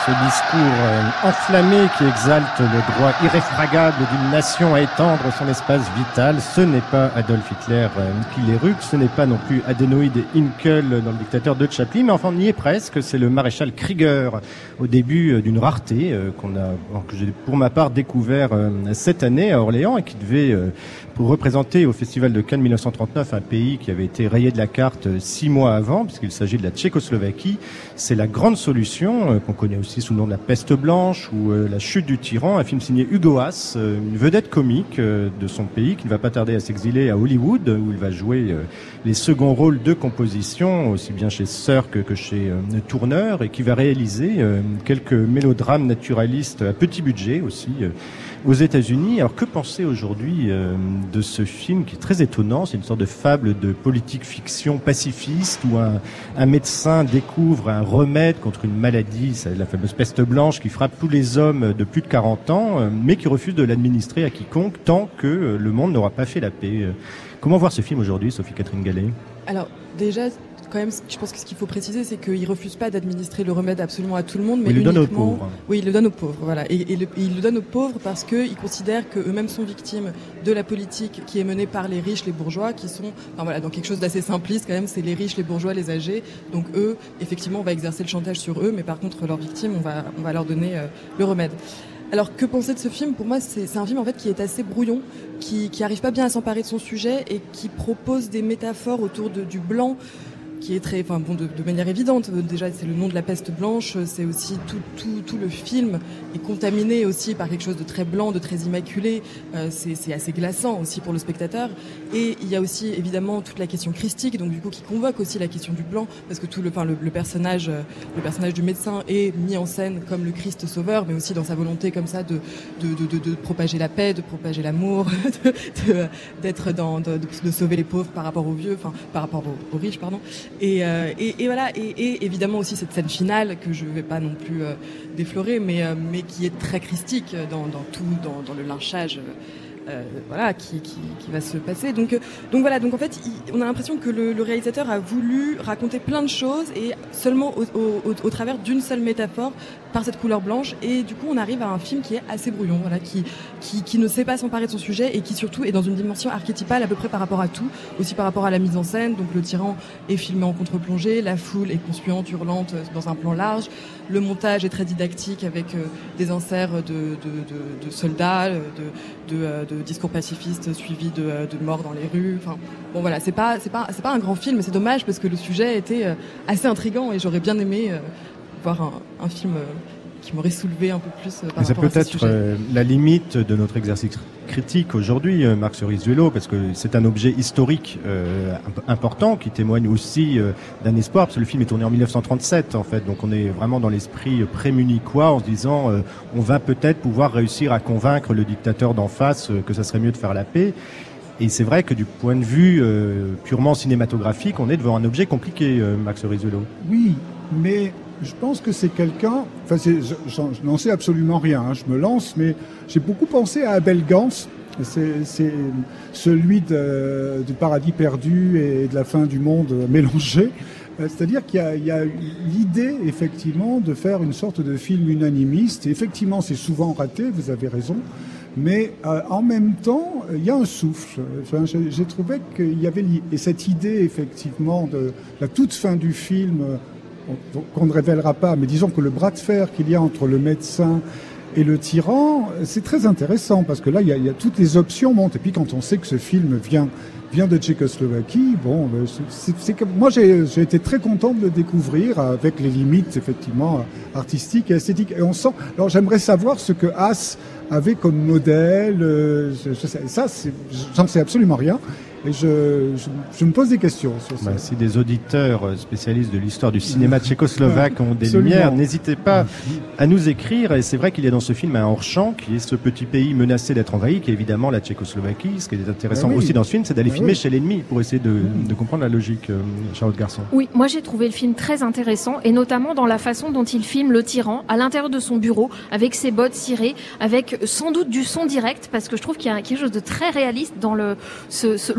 S2: ce discours euh, enflammé qui exalte le droit irréfragable d'une nation à étendre son espace vital. Ce n'est pas Adolf Hitler euh, qui l'éructe, ce n'est pas non plus Adenoid Hinkel dans Le Dictateur de Chaplin, mais enfin on y est presque. C'est le maréchal Krieger au début euh, d'une rareté euh, qu'on a, que j'ai pour ma part découvert euh, cette année à Orléans et qui devait euh, pour représenter au Festival de Cannes mille neuf cent trente-neuf un pays qui avait été rayé de la carte six mois avant, puisqu'il s'agit de la Tchécoslovaquie. C'est la grande solution, euh, qu'on connaît aussi sous le nom de La Peste Blanche ou euh, La Chute du Tyran, un film signé Hugo Haas, euh, une vedette comique euh, de son pays qui ne va pas tarder à s'exiler à Hollywood, où il va jouer euh, les seconds rôles de composition, aussi bien chez Sir que, que chez euh, Tourneur, et qui va réaliser euh, quelques mélodrames naturalistes à petit budget aussi, euh, aux États-Unis. Alors que penser aujourd'hui euh, de ce film qui est très étonnant? C'est une sorte de fable de politique fiction pacifiste où un, un médecin découvre un remède contre une maladie, c'est la fameuse peste blanche qui frappe tous les hommes de plus de quarante ans, euh, mais qui refuse de l'administrer à quiconque tant que euh, le monde n'aura pas fait la paix. Comment voir ce film aujourd'hui, Sophie-Catherine Gallet?
S4: Alors déjà, quand même, je pense que ce qu'il faut préciser, c'est qu'il refuse pas d'administrer le remède absolument à tout le monde, mais
S2: il le
S4: uniquement...
S2: donne aux pauvres.
S4: Oui, il le donne aux pauvres, voilà. Et, et, le, et il le donne aux pauvres parce qu'ils considèrent qu'eux-mêmes sont victimes de la politique qui est menée par les riches, les bourgeois, qui sont, enfin voilà, donc quelque chose d'assez simpliste quand même, c'est les riches, les bourgeois, les âgés. Donc eux, effectivement, on va exercer le chantage sur eux, mais par contre, leurs victimes, on va, on va leur donner euh, le remède. Alors, que penser de ce film? Pour moi, c'est, c'est un film en fait qui est assez brouillon, qui, qui arrive pas bien à s'emparer de son sujet et qui propose des métaphores autour de, du blanc, qui est très, enfin bon, de, de manière évidente. Déjà, c'est le nom de la peste blanche. C'est aussi tout, tout, tout le film est contaminé aussi par quelque chose de très blanc, de très immaculé. Euh, c'est, c'est assez glaçant aussi pour le spectateur. Et il y a aussi évidemment toute la question christique, donc du coup qui convoque aussi la question du blanc, parce que tout le, enfin le, le personnage, le personnage du médecin est mis en scène comme le Christ sauveur, mais aussi dans sa volonté comme ça de de de, de, de propager la paix, de propager l'amour, de, de, d'être dans, de, de sauver les pauvres par rapport aux vieux, enfin par rapport aux, aux riches, pardon. Et, euh, et, et voilà, et, et évidemment aussi cette scène finale que je vais pas non plus euh, déflorer, mais euh, mais qui est très christique dans, dans tout, dans, dans le lynchage. Euh, voilà, qui, qui, qui va se passer. Donc, euh, donc voilà. Donc en fait, il, on a l'impression que le, le réalisateur a voulu raconter plein de choses et seulement au, au, au, au travers d'une seule métaphore par cette couleur blanche. Et du coup, on arrive à un film qui est assez brouillon, voilà, qui, qui, qui ne sait pas s'emparer de son sujet et qui surtout est dans une dimension archétypale à peu près par rapport à tout, aussi par rapport à la mise en scène. Donc le tyran est filmé en contre-plongée, la foule est conspuante, hurlante dans un plan large. Le montage est très didactique avec euh, des inserts de, de, de, de soldats, de, de, de discours pacifistes suivis de, de morts dans les rues. Enfin, bon voilà, c'est pas, c'est pas, c'est pas un grand film, mais c'est dommage parce que le sujet était euh, assez intriguant et j'aurais bien aimé euh, voir un, un film euh, qui m'aurait soulevé un peu plus euh, par
S2: mais
S4: rapport à ce
S2: c'est
S4: sujet.
S2: peut-être euh, la limite de notre exercice critique aujourd'hui, euh, Marc Cerise-Zuello, parce que c'est un objet historique euh, important qui témoigne aussi euh, d'un espoir, parce que le film est tourné en mille neuf cent trente-sept en fait, donc on est vraiment dans l'esprit pré-munichois en se disant euh, on va peut-être pouvoir réussir à convaincre le dictateur d'en face euh, que ça serait mieux de faire la paix. Et c'est vrai que du point de vue euh, purement cinématographique, on est devant un objet compliqué, euh, Marc Cerise-Zuello.
S5: Oui, mais je pense que c'est quelqu'un... Enfin, c'est, je, je, je n'en sais absolument rien, hein, je me lance, mais j'ai beaucoup pensé à Abel Gance. C'est, c'est celui de, du paradis perdu et de la fin du monde mélangé. C'est-à-dire qu'il y a, il y a l'idée, effectivement, de faire une sorte de film unanimiste. Et effectivement, c'est souvent raté, vous avez raison. Mais euh, en même temps, il y a un souffle. Enfin, j'ai, j'ai trouvé qu'il y avait... Et cette idée, effectivement, de la toute fin du film... qu'on ne révélera pas, mais disons que le bras de fer qu'il y a entre le médecin et le tyran, c'est très intéressant, parce que là, il y a, il y a toutes les options montent. Et puis quand on sait que ce film vient, vient de Tchécoslovaquie, bon, c'est, c'est que moi, j'ai, j'ai été très content de le découvrir, avec les limites, effectivement, artistiques et esthétiques. Et on sent... Alors, j'aimerais savoir ce que Haas avait comme modèle. Euh, je, je sais, ça, c'est, j'en sais absolument rien. Et je, je, je me pose des questions sur ça.
S2: Bah, si des auditeurs spécialistes de l'histoire du cinéma tchécoslovaque ont des
S5: Absolument.
S2: lumières, n'hésitez pas à nous écrire. Et c'est vrai qu'il y a dans ce film un hors-champ qui est ce petit pays menacé d'être envahi, qui est évidemment la Tchécoslovaquie. Ce qui est intéressant
S5: ah oui.
S2: aussi dans ce film, c'est d'aller
S5: ah
S2: filmer
S5: oui.
S2: chez l'ennemi pour essayer de, de comprendre la logique. Euh, Charlotte Garçon.
S6: Oui, moi j'ai trouvé le film très intéressant, et notamment dans la façon dont il filme le tyran à l'intérieur de son bureau, avec ses bottes cirées, avec sans doute du son direct, parce que je trouve qu'il y a quelque chose de très réaliste dans le, ce, ce, le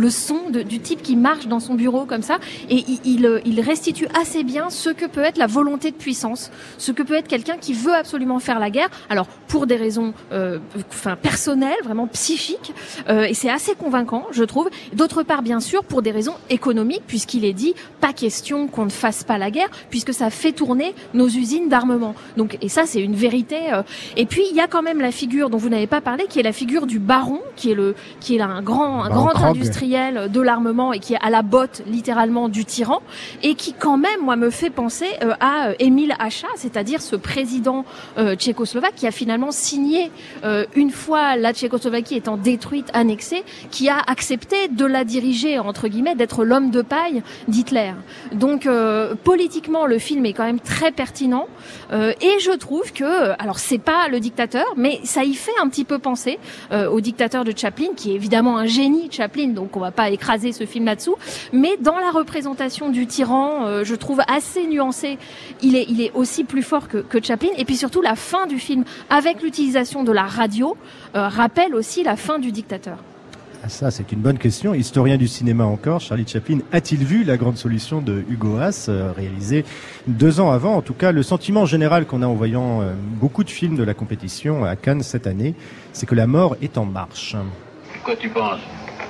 S6: le son de, du type qui marche dans son bureau comme ça, et il, il, il restitue assez bien ce que peut être la volonté de puissance, ce que peut être quelqu'un qui veut absolument faire la guerre, alors pour des raisons euh, enfin, personnelles, vraiment psychiques, euh, et c'est assez convaincant, je trouve. D'autre part, bien sûr, pour des raisons économiques, puisqu'il est dit, pas question qu'on ne fasse pas la guerre, puisque ça fait tourner nos usines d'armement. Donc, et ça, c'est une vérité. Euh. Et puis, il y a quand même la figure dont vous n'avez pas parlé, qui est la figure du baron, qui est le, qui est là un grand, un grand industriel de l'armement et qui est à la botte, littéralement, du tyran, et qui, quand même, moi, me fait penser euh, à Émile Hácha, c'est-à-dire ce président euh, tchécoslovaque qui a finalement signé, euh, une fois la Tchécoslovaquie étant détruite, annexée, qui a accepté de la diriger, entre guillemets, d'être l'homme de paille d'Hitler. Donc, euh, politiquement, le film est quand même très pertinent, euh, et je trouve que, alors c'est pas le dictateur, mais ça y fait un petit peu penser euh, au dictateur de Chaplin, qui est évidemment un génie, Chaplin, donc on va pas écraser ce film là-dessous, mais dans la représentation du tyran, euh, je trouve assez nuancé, il est, il est aussi plus fort que, que Chaplin, et puis surtout la fin du film, avec l'utilisation de la radio, euh, rappelle aussi la fin du dictateur.
S2: Ça, c'est une bonne question. Historien du cinéma encore, Charlie Chaplin a-t-il vu La Grande Solution de Hugo Haas, euh, réalisé deux ans avant? En tout cas, le sentiment général qu'on a en voyant euh, beaucoup de films de la compétition à Cannes cette année, c'est que la mort est en marche.
S11: Quoi tu penses?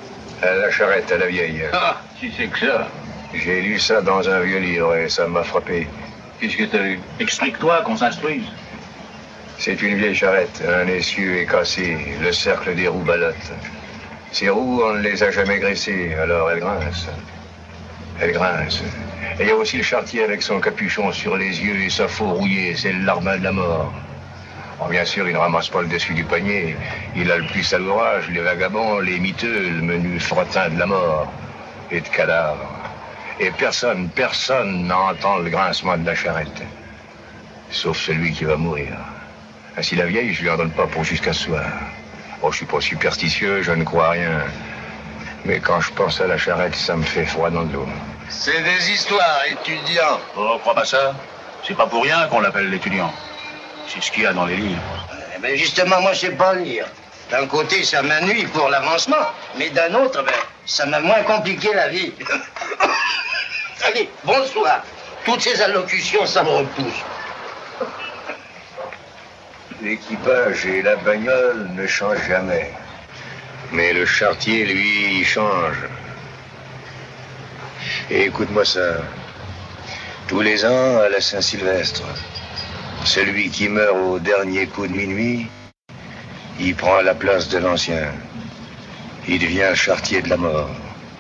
S12: À la charrette, à la vieille.
S11: Ah, si c'est que ça.
S12: J'ai lu ça dans un vieux livre et ça m'a frappé.
S11: Qu'est-ce que t'as lu? Explique-toi, qu'on s'instruise.
S12: C'est une vieille charrette, un essieu est cassé, le cercle des roues ballotte. Ces roues, on ne les a jamais graissées, alors elles grincent. Elles grincent. Et il y a aussi le charretier avec son capuchon sur les yeux et sa faux rouillée, c'est le larbin de la mort. Bon, bien sûr, il ne ramasse pas le dessus du panier. Il a le plus à l'ouvrage, les vagabonds, les miteux, le menu fretin de la mort et de cadavres. Et personne, personne n'entend le grincement de la charrette. Sauf celui qui va mourir. Ainsi la vieille, je lui en donne pas pour jusqu'à ce soir. Oh, je suis pas superstitieux, je ne crois à rien. Mais quand je pense à la charrette, ça me fait froid dans le dos.
S10: C'est des histoires, étudiants.
S11: Oh, crois pas ça. C'est pas pour rien qu'on l'appelle l'étudiant. C'est ce qu'il y a dans les livres.
S9: Eh ben justement, moi, je sais pas lire. D'un côté, ça m'ennuie pour l'avancement, mais d'un autre, ben, ça m'a moins compliqué la vie. Allez, bonsoir. Toutes ces allocutions, ça me repousse.
S12: L'équipage et la bagnole ne changent jamais. Mais le charretier, lui, il change. Et écoute-moi ça. Tous les ans, à la Saint-Sylvestre, celui qui meurt au dernier coup de minuit, il prend la place de l'ancien. Il devient charretier de la mort.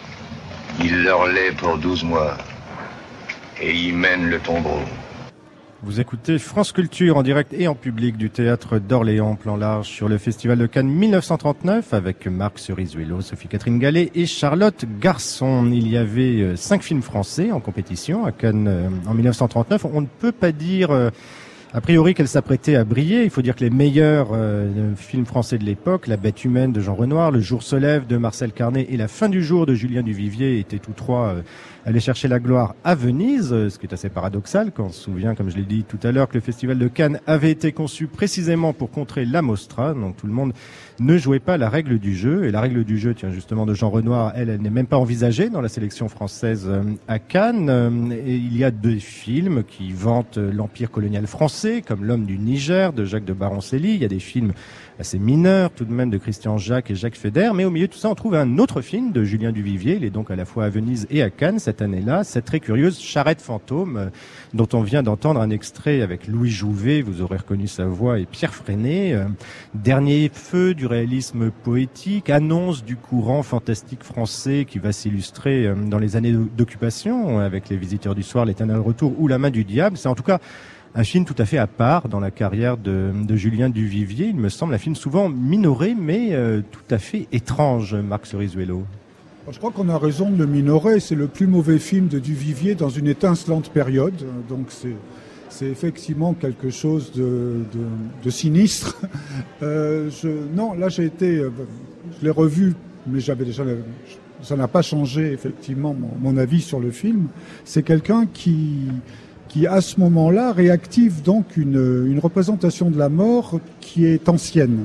S12: Il leur l'est pour douze mois. Et il mène le tombeau.
S2: Vous écoutez France Culture en direct et en public du Théâtre d'Orléans, plan large, sur le Festival de Cannes mille neuf cent trente-neuf, avec Marc Cerizuelo, Sophie-Catherine Gallet et Charlotte Garçon. Il y avait cinq films français en compétition à Cannes en mille neuf cent trente-neuf. On ne peut pas dire a priori qu'elle s'apprêtait à briller. Il faut dire que les meilleurs euh, films français de l'époque, La Bête humaine de Jean Renoir, Le jour se lève de Marcel Carné et La fin du jour de Julien Duvivier étaient tous trois euh, allés chercher la gloire à Venise, ce qui est assez paradoxal quand on se souvient, comme je l'ai dit tout à l'heure, que le Festival de Cannes avait été conçu précisément pour contrer la Mostra. Donc tout le monde ne jouait pas la règle du jeu. Et la règle du jeu, tiens, justement, de Jean Renoir, elle, elle n'est même pas envisagée dans la sélection française euh, à Cannes. Euh, et il y a deux films qui vantent l'empire colonial français, comme L'homme du Niger de Jacques de Baroncelli. Il y a des films assez mineurs, tout de même, de Christian Jacques et Jacques Feder. Mais au milieu de tout ça, on trouve un autre film de Julien Duvivier. Il est donc à la fois à Venise et à Cannes cette année-là. Cette très curieuse Charrette fantôme, euh, dont on vient d'entendre un extrait avec Louis Jouvet. Vous aurez reconnu sa voix, et Pierre Freinet. Euh, dernier feu du réalisme poétique, annonce du courant fantastique français qui va s'illustrer euh, dans les années d'occupation avec Les Visiteurs du soir, L'Éternel retour ou La main du diable. C'est en tout cas un film tout à fait à part dans la carrière de, de Julien Duvivier. Il me semble un film souvent minoré, mais euh, tout à fait étrange, Marc Cerizuelo.
S5: Je crois qu'on a raison de le minorer. C'est le plus mauvais film de Duvivier dans une étincelante période. Donc c'est, c'est effectivement quelque chose de, de, de sinistre. Euh, je, non, là j'ai été, je l'ai revu, mais j'avais déjà, ça n'a pas changé effectivement mon, mon avis sur le film. C'est quelqu'un qui qui à ce moment-là réactive donc une, une représentation de la mort qui est ancienne.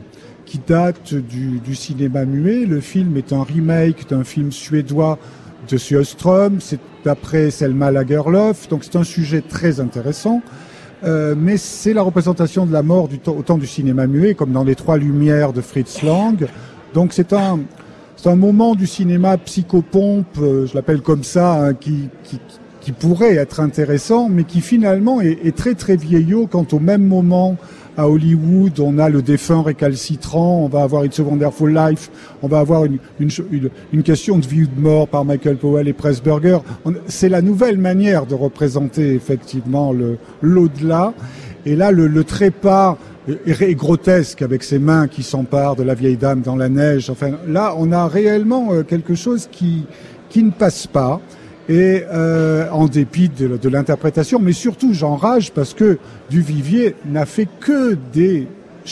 S5: qui date du, du cinéma muet. Le film est un remake d'un film suédois de Sjöström, c'est d'après Selma Lagerlöf, donc c'est un sujet très intéressant. Euh, mais c'est la représentation de la mort du temps, au temps du cinéma muet, comme dans Les Trois Lumières de Fritz Lang. Donc c'est un, c'est un moment du cinéma psychopompe, euh, je l'appelle comme ça, hein, qui, qui, qui pourrait être intéressant, mais qui finalement est, est très très vieillot quand au même moment à Hollywood, on a le défunt récalcitrant, on va avoir It's a Wonderful Life, on va avoir une, une, une, une question de vie ou de mort par Michael Powell et Pressburger. On, c'est la nouvelle manière de représenter effectivement le, l'au-delà. Et là, le, le trépas est, est grotesque avec ses mains qui s'emparent de la vieille dame dans la neige. Enfin, là, on a réellement quelque chose qui, qui ne passe pas. Et euh, en dépit de, de l'interprétation, mais surtout j'enrage parce que Duvivier n'a fait que des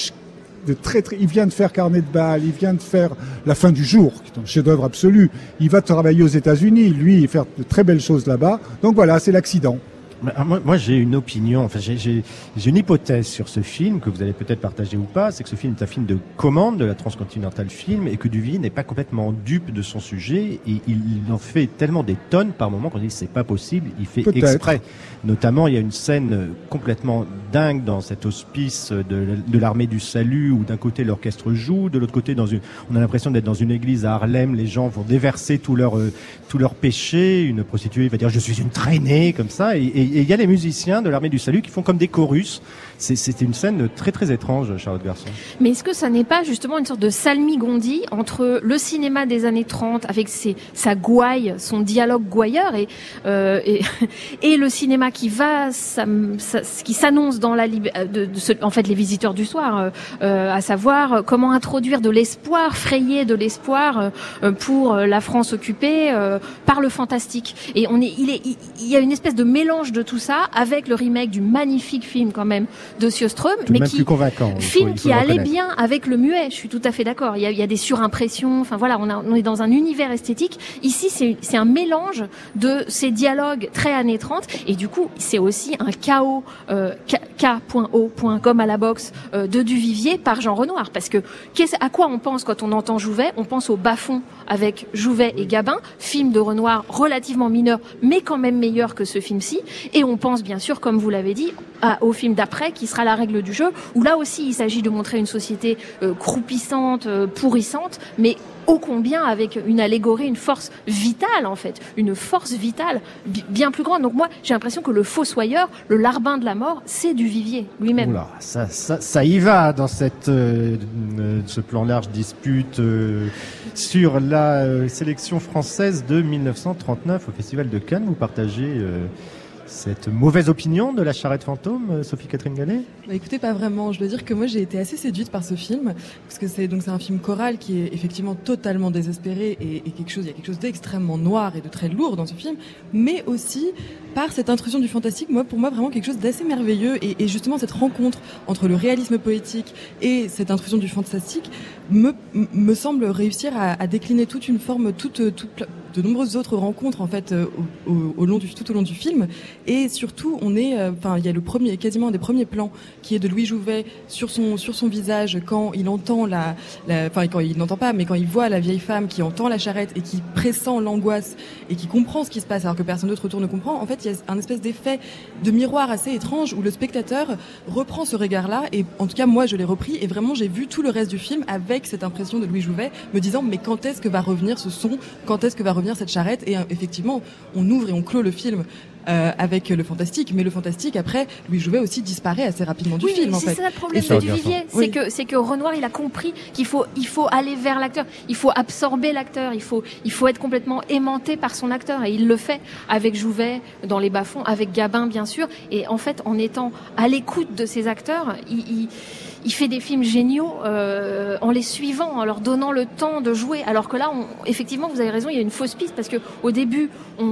S5: de très, très, il vient de faire Carnet de Bâle, il vient de faire La Fin du Jour, qui est un chef-d'œuvre absolu. Il va travailler aux États-Unis, lui, et faire de très belles choses là-bas. Donc voilà, c'est l'accident.
S2: Moi, moi, j'ai une opinion, enfin, j'ai, j'ai, j'ai une hypothèse sur ce film que vous allez peut-être partager ou pas. C'est que ce film est un film de commande de la Transcontinental Film et que Duvivier n'est pas complètement dupe de son sujet et il, il en fait tellement des tonnes par moment qu'on dit c'est pas possible. Il fait peut-être exprès. Notamment, il y a une scène complètement dingue dans cet hospice de, de l'armée du salut où d'un côté l'orchestre joue, de l'autre côté dans une, on a l'impression d'être dans une église à Harlem. Les gens vont déverser tous leurs euh, tous leurs péchés. Une prostituée va dire je suis une traînée comme ça et, et Et il y a les musiciens de l'armée du salut qui font comme des chorus. C'est, c'était une scène très très étrange, Charlotte Garçon.
S6: Mais est-ce que ça n'est pas justement une sorte de salmigondie entre le cinéma des années trente avec ses, sa gouaille, son dialogue gouailleur et, euh, et, et le cinéma qui va, ça, ça, qui s'annonce dans la de, de ce, en fait les visiteurs du soir, euh, à savoir comment introduire de l'espoir, frayer de l'espoir euh, pour la France occupée euh, par le fantastique. Et on est, il est, il, il y a une espèce de mélange de tout ça avec le remake du magnifique film quand même de Sjöström,
S2: mais
S6: qui
S2: plus convaincant,
S6: film
S2: il faut, il faut
S6: qui allait bien avec le muet. Je suis tout à fait d'accord. Il y a, il y a des surimpressions. Enfin voilà, on, a, on est dans un univers esthétique. Ici, c'est, c'est un mélange de ces dialogues très années trente et du coup, c'est aussi un chaos euh, K O comme à la boxe euh, de Duvivier par Jean Renoir. Parce que à quoi on pense quand on entend Jouvet? On pense au Bas-fond avec Jouvet et Gabin, film de Renoir relativement mineur, mais quand même meilleur que ce film-ci. Et on pense bien sûr, comme vous l'avez dit, à, au film d'après, qui sera La Règle du jeu, où là aussi il s'agit de montrer une société euh, croupissante, euh, pourrissante, mais ô combien avec une allégorie, une force vitale en fait, une force vitale bi- bien plus grande. Donc moi, j'ai l'impression que le fossoyeur, le larbin de la mort, c'est Duvivier lui-même.
S2: Oula, ça, ça, ça y va dans cette, euh, ce plan large dispute euh, sur la euh, sélection française de dix-neuf cent trente-neuf au Festival de Cannes. Vous partagez euh, cette mauvaise opinion de La Charrette fantôme, Sophie-Catherine Gallet?
S4: Bah écoutez, pas vraiment. Je dois dire que moi j'ai été assez séduite par ce film parce que c'est donc c'est un film choral qui est effectivement totalement désespéré et, et quelque chose, il y a quelque chose d'extrêmement noir et de très lourd dans ce film, mais aussi par cette intrusion du fantastique, moi pour moi vraiment quelque chose d'assez merveilleux et, et justement cette rencontre entre le réalisme poétique et cette intrusion du fantastique me me semble réussir à, à décliner toute une forme, toute toute de nombreuses autres rencontres en fait au, au, au long du tout au long du film. Et surtout on est enfin euh, il y a le premier quasiment un des premiers plans qui est de Louis Jouvet sur son sur son visage quand il entend la enfin quand il n'entend pas mais quand il voit la vieille femme qui entend la charrette et qui pressent l'angoisse et qui comprend ce qui se passe alors que personne d'autre autour ne comprend. En fait il y a un espèce d'effet de miroir assez étrange où le spectateur reprend ce regard-là et en tout cas moi je l'ai repris et vraiment j'ai vu tout le reste du film avec cette impression de Louis Jouvet me disant mais quand est-ce que va revenir ce son, quand est-ce que va revenir cette charrette. Et euh, effectivement on ouvre et on clôt le film Euh, avec le fantastique, mais le fantastique après Louis Jouvet aussi disparaît assez rapidement du
S6: oui,
S4: film en
S6: c'est
S4: fait.
S6: C'est ça le problème de Duvivier, c'est oui. que c'est que Renoir il a compris qu'il faut il faut aller vers l'acteur, il faut absorber l'acteur, il faut il faut être complètement aimanté par son acteur et il le fait avec Jouvet dans Les Bas-fonds, avec Gabin bien sûr et en fait en étant à l'écoute de ces acteurs, il, il il fait des films géniaux euh, en les suivant, en leur donnant le temps de jouer. Alors que là, on, effectivement, vous avez raison, il y a une fausse piste parce que au début, on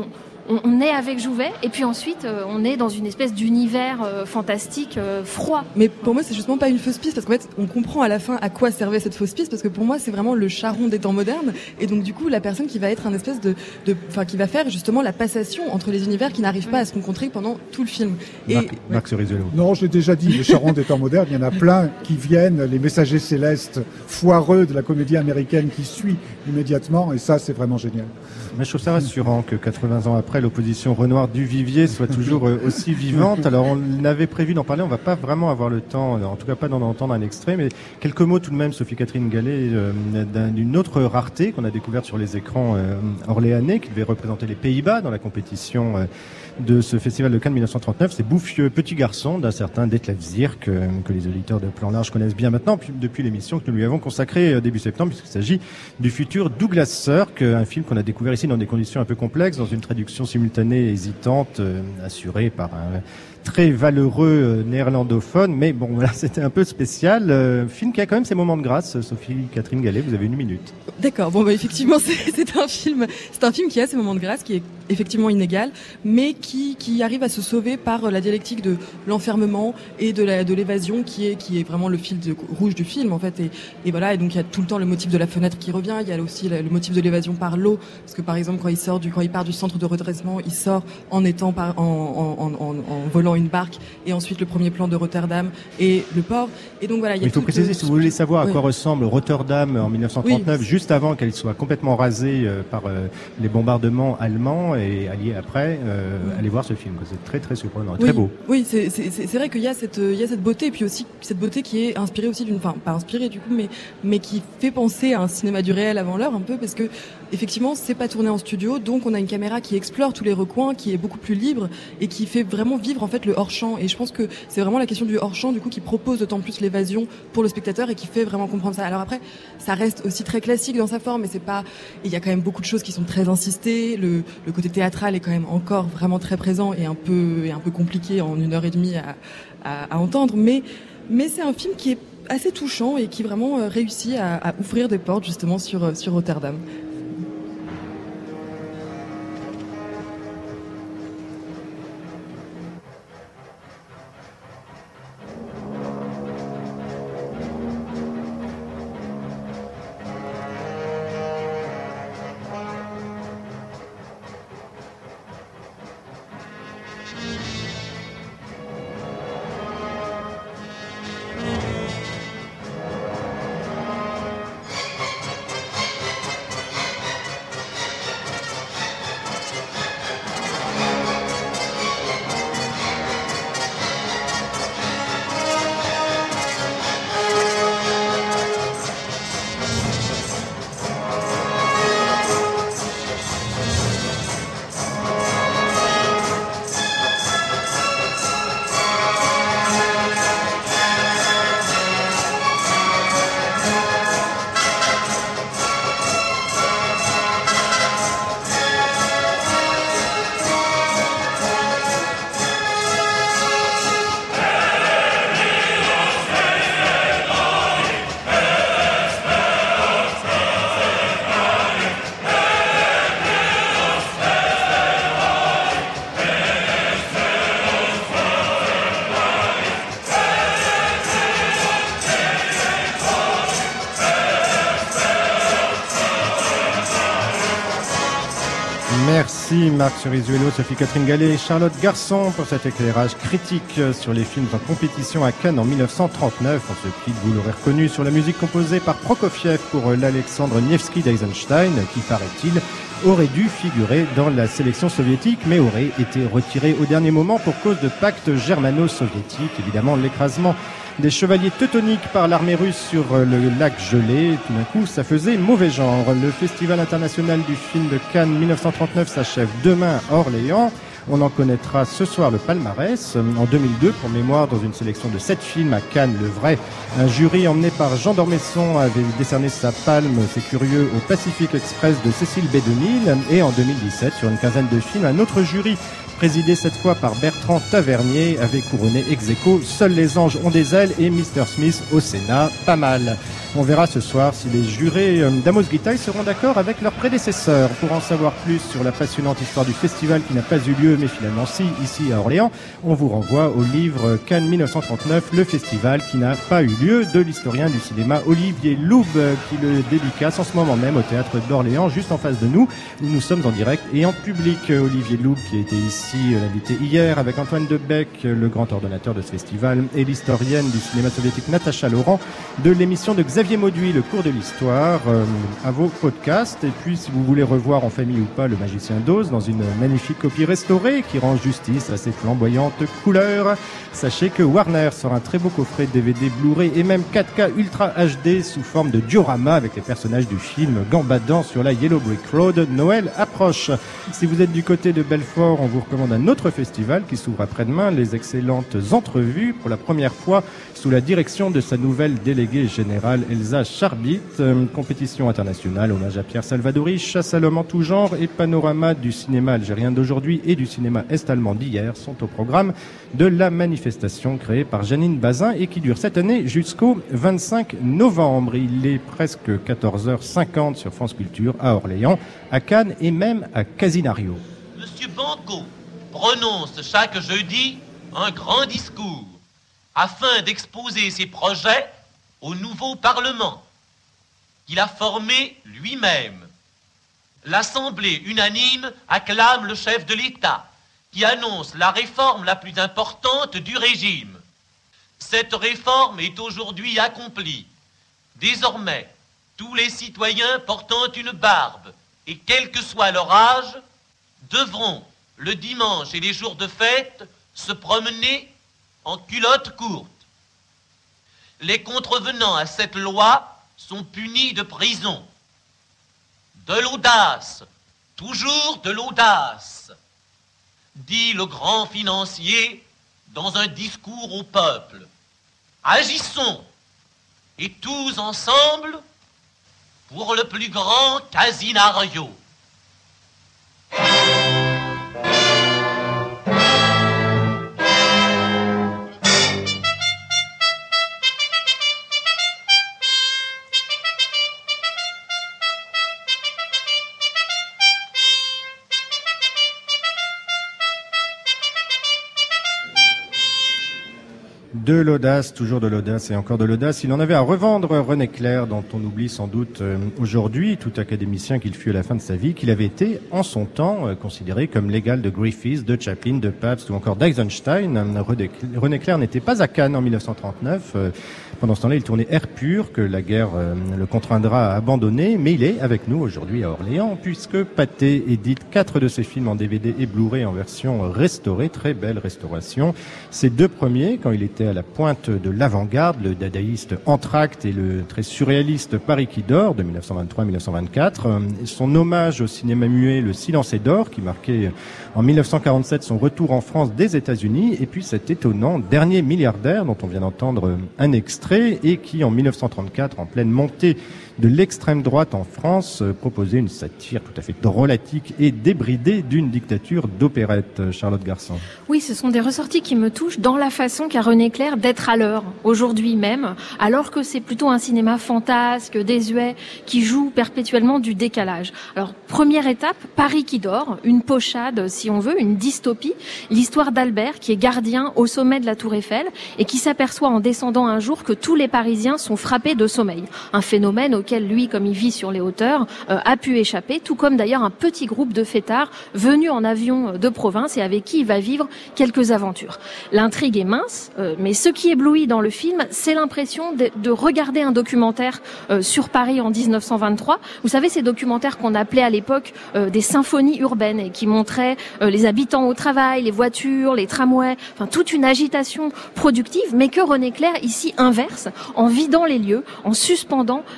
S6: on, on est avec Jouvet, et puis ensuite euh, on est dans une espèce d'univers euh, fantastique euh, froid.
S4: Mais pour moi, c'est justement pas une fausse piste, parce qu'en fait, on comprend à la fin à quoi servait cette fausse piste, parce que pour moi, c'est vraiment le charron des temps modernes, et donc du coup, la personne qui va être un espèce de, de, enfin, qui va faire justement la passation entre les univers qui n'arrivent pas à se rencontrer pendant tout le film. Et
S2: Marc, Marc Cerizzuelo.
S5: Non, je l'ai déjà dit, le charron des temps modernes, il y en a plein qui viennent, les messagers célestes foireux de la comédie américaine qui suit immédiatement, et ça, c'est vraiment génial.
S2: Mais je trouve ça rassurant que quatre-vingts ans après, l'opposition Renoir-Duvivier soit toujours aussi vivante. Alors, on avait prévu d'en parler, on va pas vraiment avoir le temps, en tout cas pas d'en entendre un extrait, mais quelques mots tout de même, Sophie-Catherine Gallet, euh, d'une autre rareté qu'on a découverte sur les écrans euh, orléanais, qui devait représenter les Pays-Bas dans la compétition euh, de ce festival de Cannes mille neuf cent trente-neuf. C'est Bouffieux Petit Garçon d'un certain Detlef Zierk, que, que les auditeurs de Plan Large connaissent bien maintenant, puis, depuis l'émission que nous lui avons consacrée euh, début septembre, puisqu'il s'agit du futur Douglas Sirk, un film qu'on a découvert ici dans des conditions un peu complexes, dans une traduction simultanée et hésitante, euh, assurée par un très valeureux euh, néerlandophone, mais bon, voilà, c'était un peu spécial. Euh, film qui a quand même ses moments de grâce. Sophie-Catherine Gallet, vous avez une minute.
S4: D'accord, bon bah effectivement, c'est, c'est un film, c'est un film qui a ses moments de grâce, qui est effectivement inégal, mais qui qui arrive à se sauver par la dialectique de l'enfermement et de la de l'évasion, qui est qui est vraiment le fil de, rouge du film en fait. Et, et voilà, et donc il y a tout le temps le motif de la fenêtre qui revient. Il y a aussi le motif de l'évasion par l'eau, parce que par exemple quand il sort du quand il part du centre de redressement, il sort en étant par en en en, en volant une barque, et ensuite le premier plan de Rotterdam et le port. Et donc voilà, il y a
S2: il faut préciser le... si vous voulez savoir
S4: oui.
S2: à quoi ressemble Rotterdam en mille neuf cent trente-neuf, oui. juste avant qu'elle soit complètement rasée euh, par euh, les bombardements allemands et alliés après, euh, oui. allez voir ce film. C'est très très surprenant,
S4: oui.
S2: très beau.
S4: Oui, c'est, c'est, c'est vrai qu'il y a cette il y a cette beauté, et puis aussi cette beauté qui est inspirée aussi d'une, enfin pas inspirée du coup, mais mais qui fait penser à un cinéma du réel avant l'heure un peu, parce que effectivement c'est pas tourné en studio, donc on a une caméra qui explore tous les recoins, qui est beaucoup plus libre et qui fait vraiment vivre en fait le hors-champ. Et je pense que c'est vraiment la question du hors-champ du coup qui propose d'autant plus l'évasion pour le spectateur et qui fait vraiment comprendre ça. Alors après, ça reste aussi très classique dans sa forme, mais c'est pas, il y a quand même beaucoup de choses qui sont très insistées. Le, le côté théâtral est quand même encore vraiment très présent et un peu et un peu compliqué en une heure et demie à, à, à entendre, mais mais c'est un film qui est assez touchant et qui vraiment euh, réussit à, à ouvrir des portes justement sur sur Rotterdam.
S2: Merci Marc Cerizzuelo, Sophie-Catherine Gallet et Charlotte Garçon pour cet éclairage critique sur les films en compétition à Cannes en mille neuf cent trente-neuf. On se quitte, vous l'aurez reconnu, sur la musique composée par Prokofiev pour l'Alexandre Nevsky d'Eisenstein, qui, paraît-il, aurait dû figurer dans la sélection soviétique, mais aurait été retiré au dernier moment pour cause de pacte germano-soviétique. Évidemment, l'écrasement des chevaliers teutoniques par l'armée russe sur le lac gelé, tout d'un coup, ça faisait mauvais genre. Le Festival international du film de Cannes mille neuf cent trente-neuf s'achève demain à Orléans. On en connaîtra ce soir le palmarès. En deux mille deux, pour mémoire, dans une sélection de sept films à Cannes, le vrai, un jury emmené par Jean d'Ormesson avait décerné sa palme, c'est curieux, au Pacific Express de Cécile B. DeMille. Et en deux mille dix-sept, sur une quinzaine de films, un autre jury présidé cette fois par Bertrand Tavernier, avait couronné ex aequo Seuls les anges ont des ailes et mister Smith au Sénat. Pas mal. On verra ce soir si les jurés d'Amos Gitaï seront d'accord avec leurs prédécesseurs. Pour en savoir plus sur la passionnante histoire du festival qui n'a pas eu lieu, mais finalement si, ici à Orléans, on vous renvoie au livre Cannes dix-neuf cent trente-neuf, le festival qui n'a pas eu lieu, de l'historien du cinéma Olivier Loub, qui le dédicace en ce moment même au théâtre d'Orléans, juste en face de nous. Nous sommes en direct et en public. Olivier Loub, qui a été ici l'invité hier avec Antoine Debec, le grand ordonnateur de ce festival, et l'historienne du cinéma soviétique Natacha Laurent, de l'émission de Xavier Mauduit, le cours de l'histoire, euh, à vos podcasts. Et puis, si vous voulez revoir en famille ou pas Le Magicien d'Oz dans une magnifique copie restaurée qui rend justice à ses flamboyantes couleurs, sachez que Warner sort un très beau coffret D V D, Blu-ray et même quatre K Ultra H D sous forme de diorama avec les personnages du film gambadant sur la Yellow Brick Road. Noël approche. Si vous êtes du côté de Belfort, on vous recommande un autre festival qui s'ouvre après-demain, les excellentes entrevues, pour la première fois sous la direction de sa nouvelle déléguée générale Elsa Charbit. Euh, compétition internationale, hommage à Pierre Salvadori, chasse à l'homme en tout genre et panorama du cinéma algérien d'aujourd'hui et du cinéma est-allemand d'hier sont au programme de la manifestation créée par Janine Bazin et qui dure cette année jusqu'au vingt-cinq novembre. Il est presque quatorze heures cinquante sur France Culture à Orléans, à Cannes et même à Casinario.
S13: Monsieur Banco prononce chaque jeudi un grand discours afin d'exposer ses projets au nouveau Parlement qu'il a formé lui-même. L'Assemblée unanime acclame le chef de l'État qui annonce la réforme la plus importante du régime. Cette réforme est aujourd'hui accomplie. Désormais, tous les citoyens portant une barbe, et quel que soit leur âge, devront, le dimanche et les jours de fête, se promener en culotte courte. Les contrevenants à cette loi sont punis de prison. De l'audace, toujours de l'audace, dit le grand financier dans un discours au peuple. Agissons, et tous ensemble, pour le plus grand Casinario.
S2: De l'audace, toujours de l'audace et encore de l'audace. Il en avait à revendre René Clair, dont on oublie sans doute euh, aujourd'hui, tout académicien qu'il fut à la fin de sa vie, qu'il avait été en son temps euh, considéré comme l'égal de Griffiths, de Chaplin, de Pabst ou encore d'Eisenstein. René Clair n'était pas à Cannes en dix-neuf cent trente-neuf. Euh, pendant ce temps-là, il tournait Air Pur, que la guerre euh, le contraindra à abandonner, mais il est avec nous aujourd'hui à Orléans, puisque Pathé édite quatre de ses films en D V D et Blu-ray en version restaurée, très belle restauration. Ses deux premiers, quand il était à la pointe de l'avant-garde, le dadaïste Entr'acte et le très surréaliste Paris qui dort de dix-neuf cent vingt-trois à dix-neuf cent vingt-quatre. Son hommage au cinéma muet, Le Silence est d'or, qui marquait en dix-neuf cent quarante-sept son retour en France des États-Unis, et puis cet étonnant Dernier milliardaire dont on vient d'entendre un extrait et qui en dix-neuf cent trente-quatre, en pleine montée de l'extrême droite en France, proposait une satire tout à fait drôlatique et débridée d'une dictature d'opérette. Charlotte Garçon.
S6: Oui, ce sont des ressorties qui me touchent dans la façon qu'a René Clair d'être à l'heure, aujourd'hui même, alors que c'est plutôt un cinéma fantasque, désuet, qui joue perpétuellement du décalage. Alors, première étape, Paris qui dort, une pochade, si on veut, une dystopie, l'histoire d'Albert qui est gardien au sommet de la Tour Eiffel et qui s'aperçoit en descendant un jour que tous les Parisiens sont frappés de sommeil. Un phénomène auquel lui, comme il vit sur les hauteurs, euh, a pu échapper, tout comme d'ailleurs un petit groupe de fêtards venus en avion de province et avec qui il va vivre quelques aventures. L'intrigue est mince, euh, mais ce qui éblouit dans le film, c'est l'impression de, de regarder un documentaire euh, sur Paris en dix-neuf cent vingt-trois. Vous savez, ces documentaires qu'on appelait à l'époque euh, des symphonies urbaines et qui montraient euh, les habitants au travail, les voitures, les tramways, enfin toute une agitation productive, mais que René Clair ici inverse en vidant les lieux, en suspendant l'activité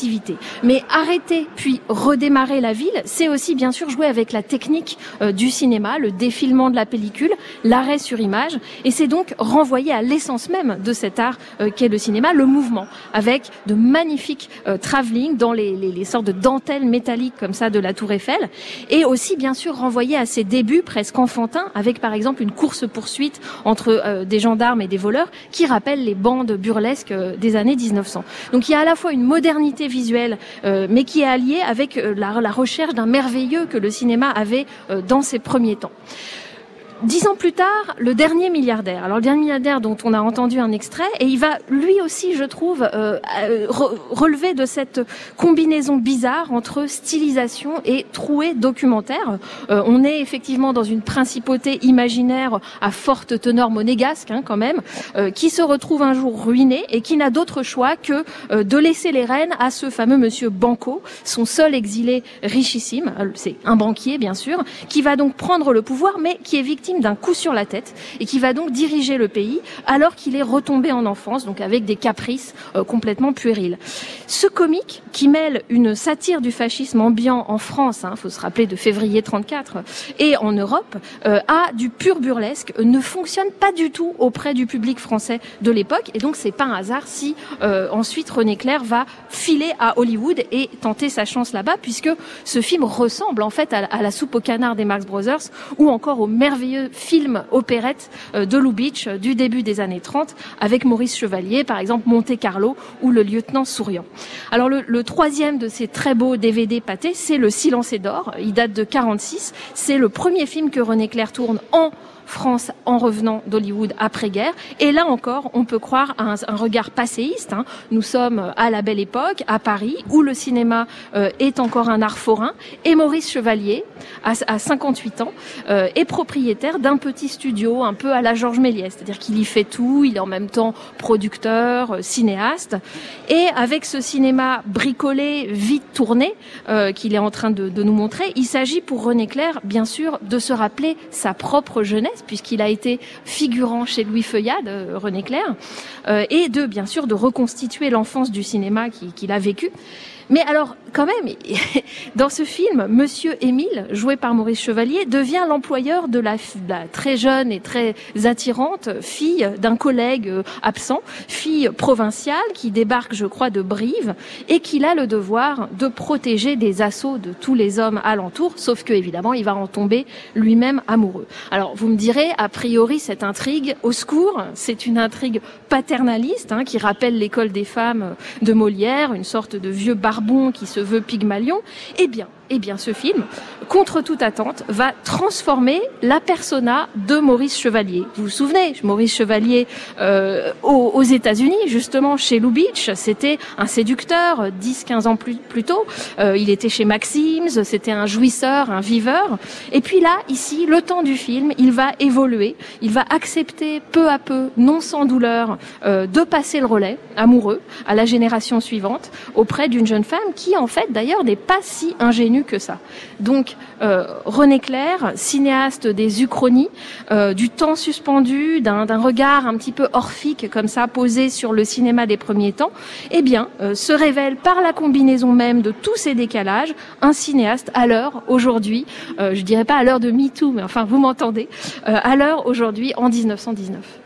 S6: activité. Mais arrêter puis redémarrer la ville, c'est aussi bien sûr jouer avec la technique euh, du cinéma, le défilement de la pellicule, l'arrêt sur image, et c'est donc renvoyer à l'essence même de cet art euh, qu'est le cinéma, le mouvement, avec de magnifiques euh, travelling dans les, les, les sortes de dentelles métalliques comme ça de la Tour Eiffel, et aussi bien sûr renvoyer à ses débuts presque enfantins, avec par exemple une course-poursuite entre euh, des gendarmes et des voleurs qui rappellent les bandes burlesques euh, des années dix-neuf cents. Donc il y a à la fois une modernité visuelle, euh, mais qui est alliée avec euh, la, la recherche d'un merveilleux que le cinéma avait euh, dans ses premiers temps. Dix ans plus tard, le dernier milliardaire. Alors le dernier milliardaire dont on a entendu un extrait, et il va lui aussi, je trouve, euh, re- relever de cette combinaison bizarre entre stylisation et trouée documentaire. Euh, on est effectivement dans une principauté imaginaire à forte teneur monégasque, hein, quand même, euh, qui se retrouve un jour ruinée et qui n'a d'autre choix que euh, de laisser les rênes à ce fameux monsieur Banco, son seul exilé richissime. C'est un banquier, bien sûr, qui va donc prendre le pouvoir, mais qui est victime d'un coup sur la tête et qui va donc diriger le pays alors qu'il est retombé en enfance, donc avec des caprices euh, complètement puérils. Ce comique qui mêle une satire du fascisme ambiant en France, hein, faut se rappeler de février trente-quatre, et en Europe, euh, a du pur burlesque, ne fonctionne pas du tout auprès du public français de l'époque, et donc c'est pas un hasard si euh, ensuite René Clair va filer à Hollywood et tenter sa chance là-bas, puisque ce film ressemble en fait à, à la soupe au canard des Marx Brothers, ou encore au merveilleux film opérette de Lubitsch du début des années trente, avec Maurice Chevalier, par exemple Monte Carlo ou Le Lieutenant Souriant. Alors le, le troisième de ces très beaux D V D pâtés, c'est Le Silencé d'or. Il date de quarante-six. C'est le premier film que René Clair tourne en France en revenant d'Hollywood après-guerre. Et là encore, on peut croire à un, un regard passéiste. Hein. Nous sommes à la belle époque, à Paris, où le cinéma euh, est encore un art forain. Et Maurice Chevalier, à, à cinquante-huit ans, euh, est propriétaire d'un petit studio un peu à la Georges Méliès. C'est-à-dire qu'il y fait tout, il est en même temps producteur, euh, cinéaste. Et avec ce cinéma bricolé, vite tourné, euh, qu'il est en train de, de nous montrer, il s'agit pour René Clair, bien sûr, de se rappeler sa propre jeunesse, puisqu'il a été figurant chez Louis Feuillade, euh, René Clair, euh, et de, bien sûr, de reconstituer l'enfance du cinéma qu'il, qu'il a vécu. Mais alors, quand même, dans ce film, Monsieur Émile, joué par Maurice Chevalier, devient l'employeur de la, de la très jeune et très attirante fille d'un collègue absent, fille provinciale qui débarque, je crois, de Brive, et qu'il a le devoir de protéger des assauts de tous les hommes alentours, sauf que, évidemment, il va en tomber lui-même amoureux. Alors, vous me direz, a priori, cette intrigue, au secours, c'est une intrigue paternaliste, hein, qui rappelle l'école des femmes de Molière, une sorte de vieux barbare qui se veut Pygmalion. Eh bien, eh bien, ce film, contre toute attente, va transformer la persona de Maurice Chevalier. Vous vous souvenez, Maurice Chevalier euh, aux, aux États-Unis, justement chez Lubitsch, c'était un séducteur. dix quinze ans plus, plus tôt, euh, il était chez Maxim's, c'était un jouisseur, un viveur. Et puis là, ici, le temps du film, il va évoluer, il va accepter peu à peu, non sans douleur, euh, de passer le relais amoureux à la génération suivante auprès d'une jeune femme qui, en fait, d'ailleurs, n'est pas si ingénue que ça. Donc, euh, René Clair, cinéaste des uchronies, euh, du temps suspendu, d'un, d'un regard un petit peu orphique, comme ça, posé sur le cinéma des premiers temps, eh bien, euh, se révèle par la combinaison même de tous ces décalages, un cinéaste à l'heure, aujourd'hui, euh, je dirais pas à l'heure de MeToo, mais enfin, vous m'entendez, euh, à l'heure, aujourd'hui, en dix-neuf cent dix-neuf.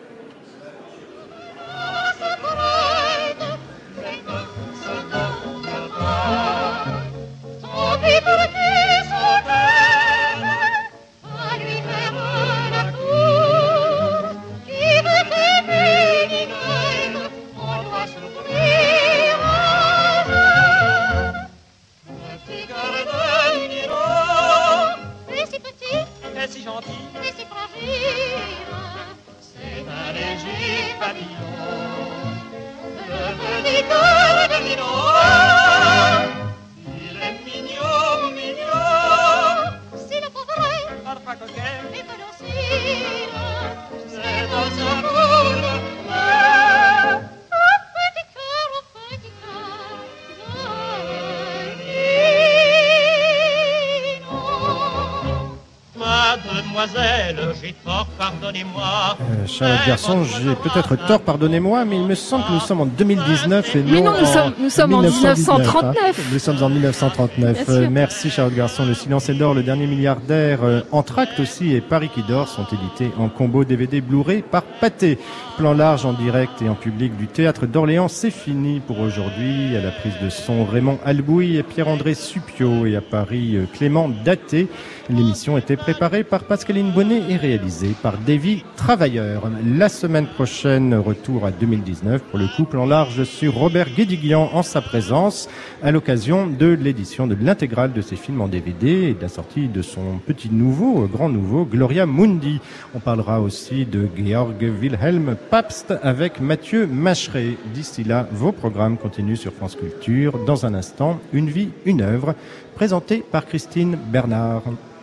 S14: Si gentil, et si fragile, c'est un léger papillon, le petit cœur de Minon. Il est mignon, mignon, c'est le pauvre, parfois coquet, et que docile, c'est dans sa cour, ah, au petit cœur, au petit cœur de Minon. Mademoiselle, j'ai j'ai tort, pardonnez-moi.
S2: Euh, Charlotte Garçon, j'ai peut-être tort, pardonnez-moi, mais il me semble que nous sommes en deux mille dix-neuf et
S6: Mais
S2: non,
S6: non, nous
S2: en
S6: sommes, nous sommes en
S2: mille neuf cent dix-neuf,
S6: dix-neuf cent trente-neuf.
S2: hein. Nous sommes en mille neuf cent trente-neuf.
S6: Bien sûr.
S2: Euh, merci Charlotte Garçon. Le Silence est d'or, Le Dernier Milliardaire, euh, Entracte aussi et Paris qui dort sont édités en combo D V D Blu-ray par Pathé. Plan large en direct et en public du Théâtre d'Orléans, c'est fini pour aujourd'hui. À la prise de son, Raymond Albouy et Pierre-André Suppiot, et à Paris, euh, Clément Daté. L'émission était préparée par Pascaline Bonnet et réalisée par Davy Travailleur. La semaine prochaine, retour à deux mille dix-neuf pour le couple en large sur Robert Guédiguian en sa présence à l'occasion de l'édition de l'intégrale de ses films en D V D et de la sortie de son petit nouveau, grand nouveau, Gloria Mundi. On parlera aussi de Georg Wilhelm Pabst avec Mathieu Macheret. D'ici là, vos programmes continuent sur France Culture. Dans un instant, Une vie, une œuvre, présentée par Christine Bernard.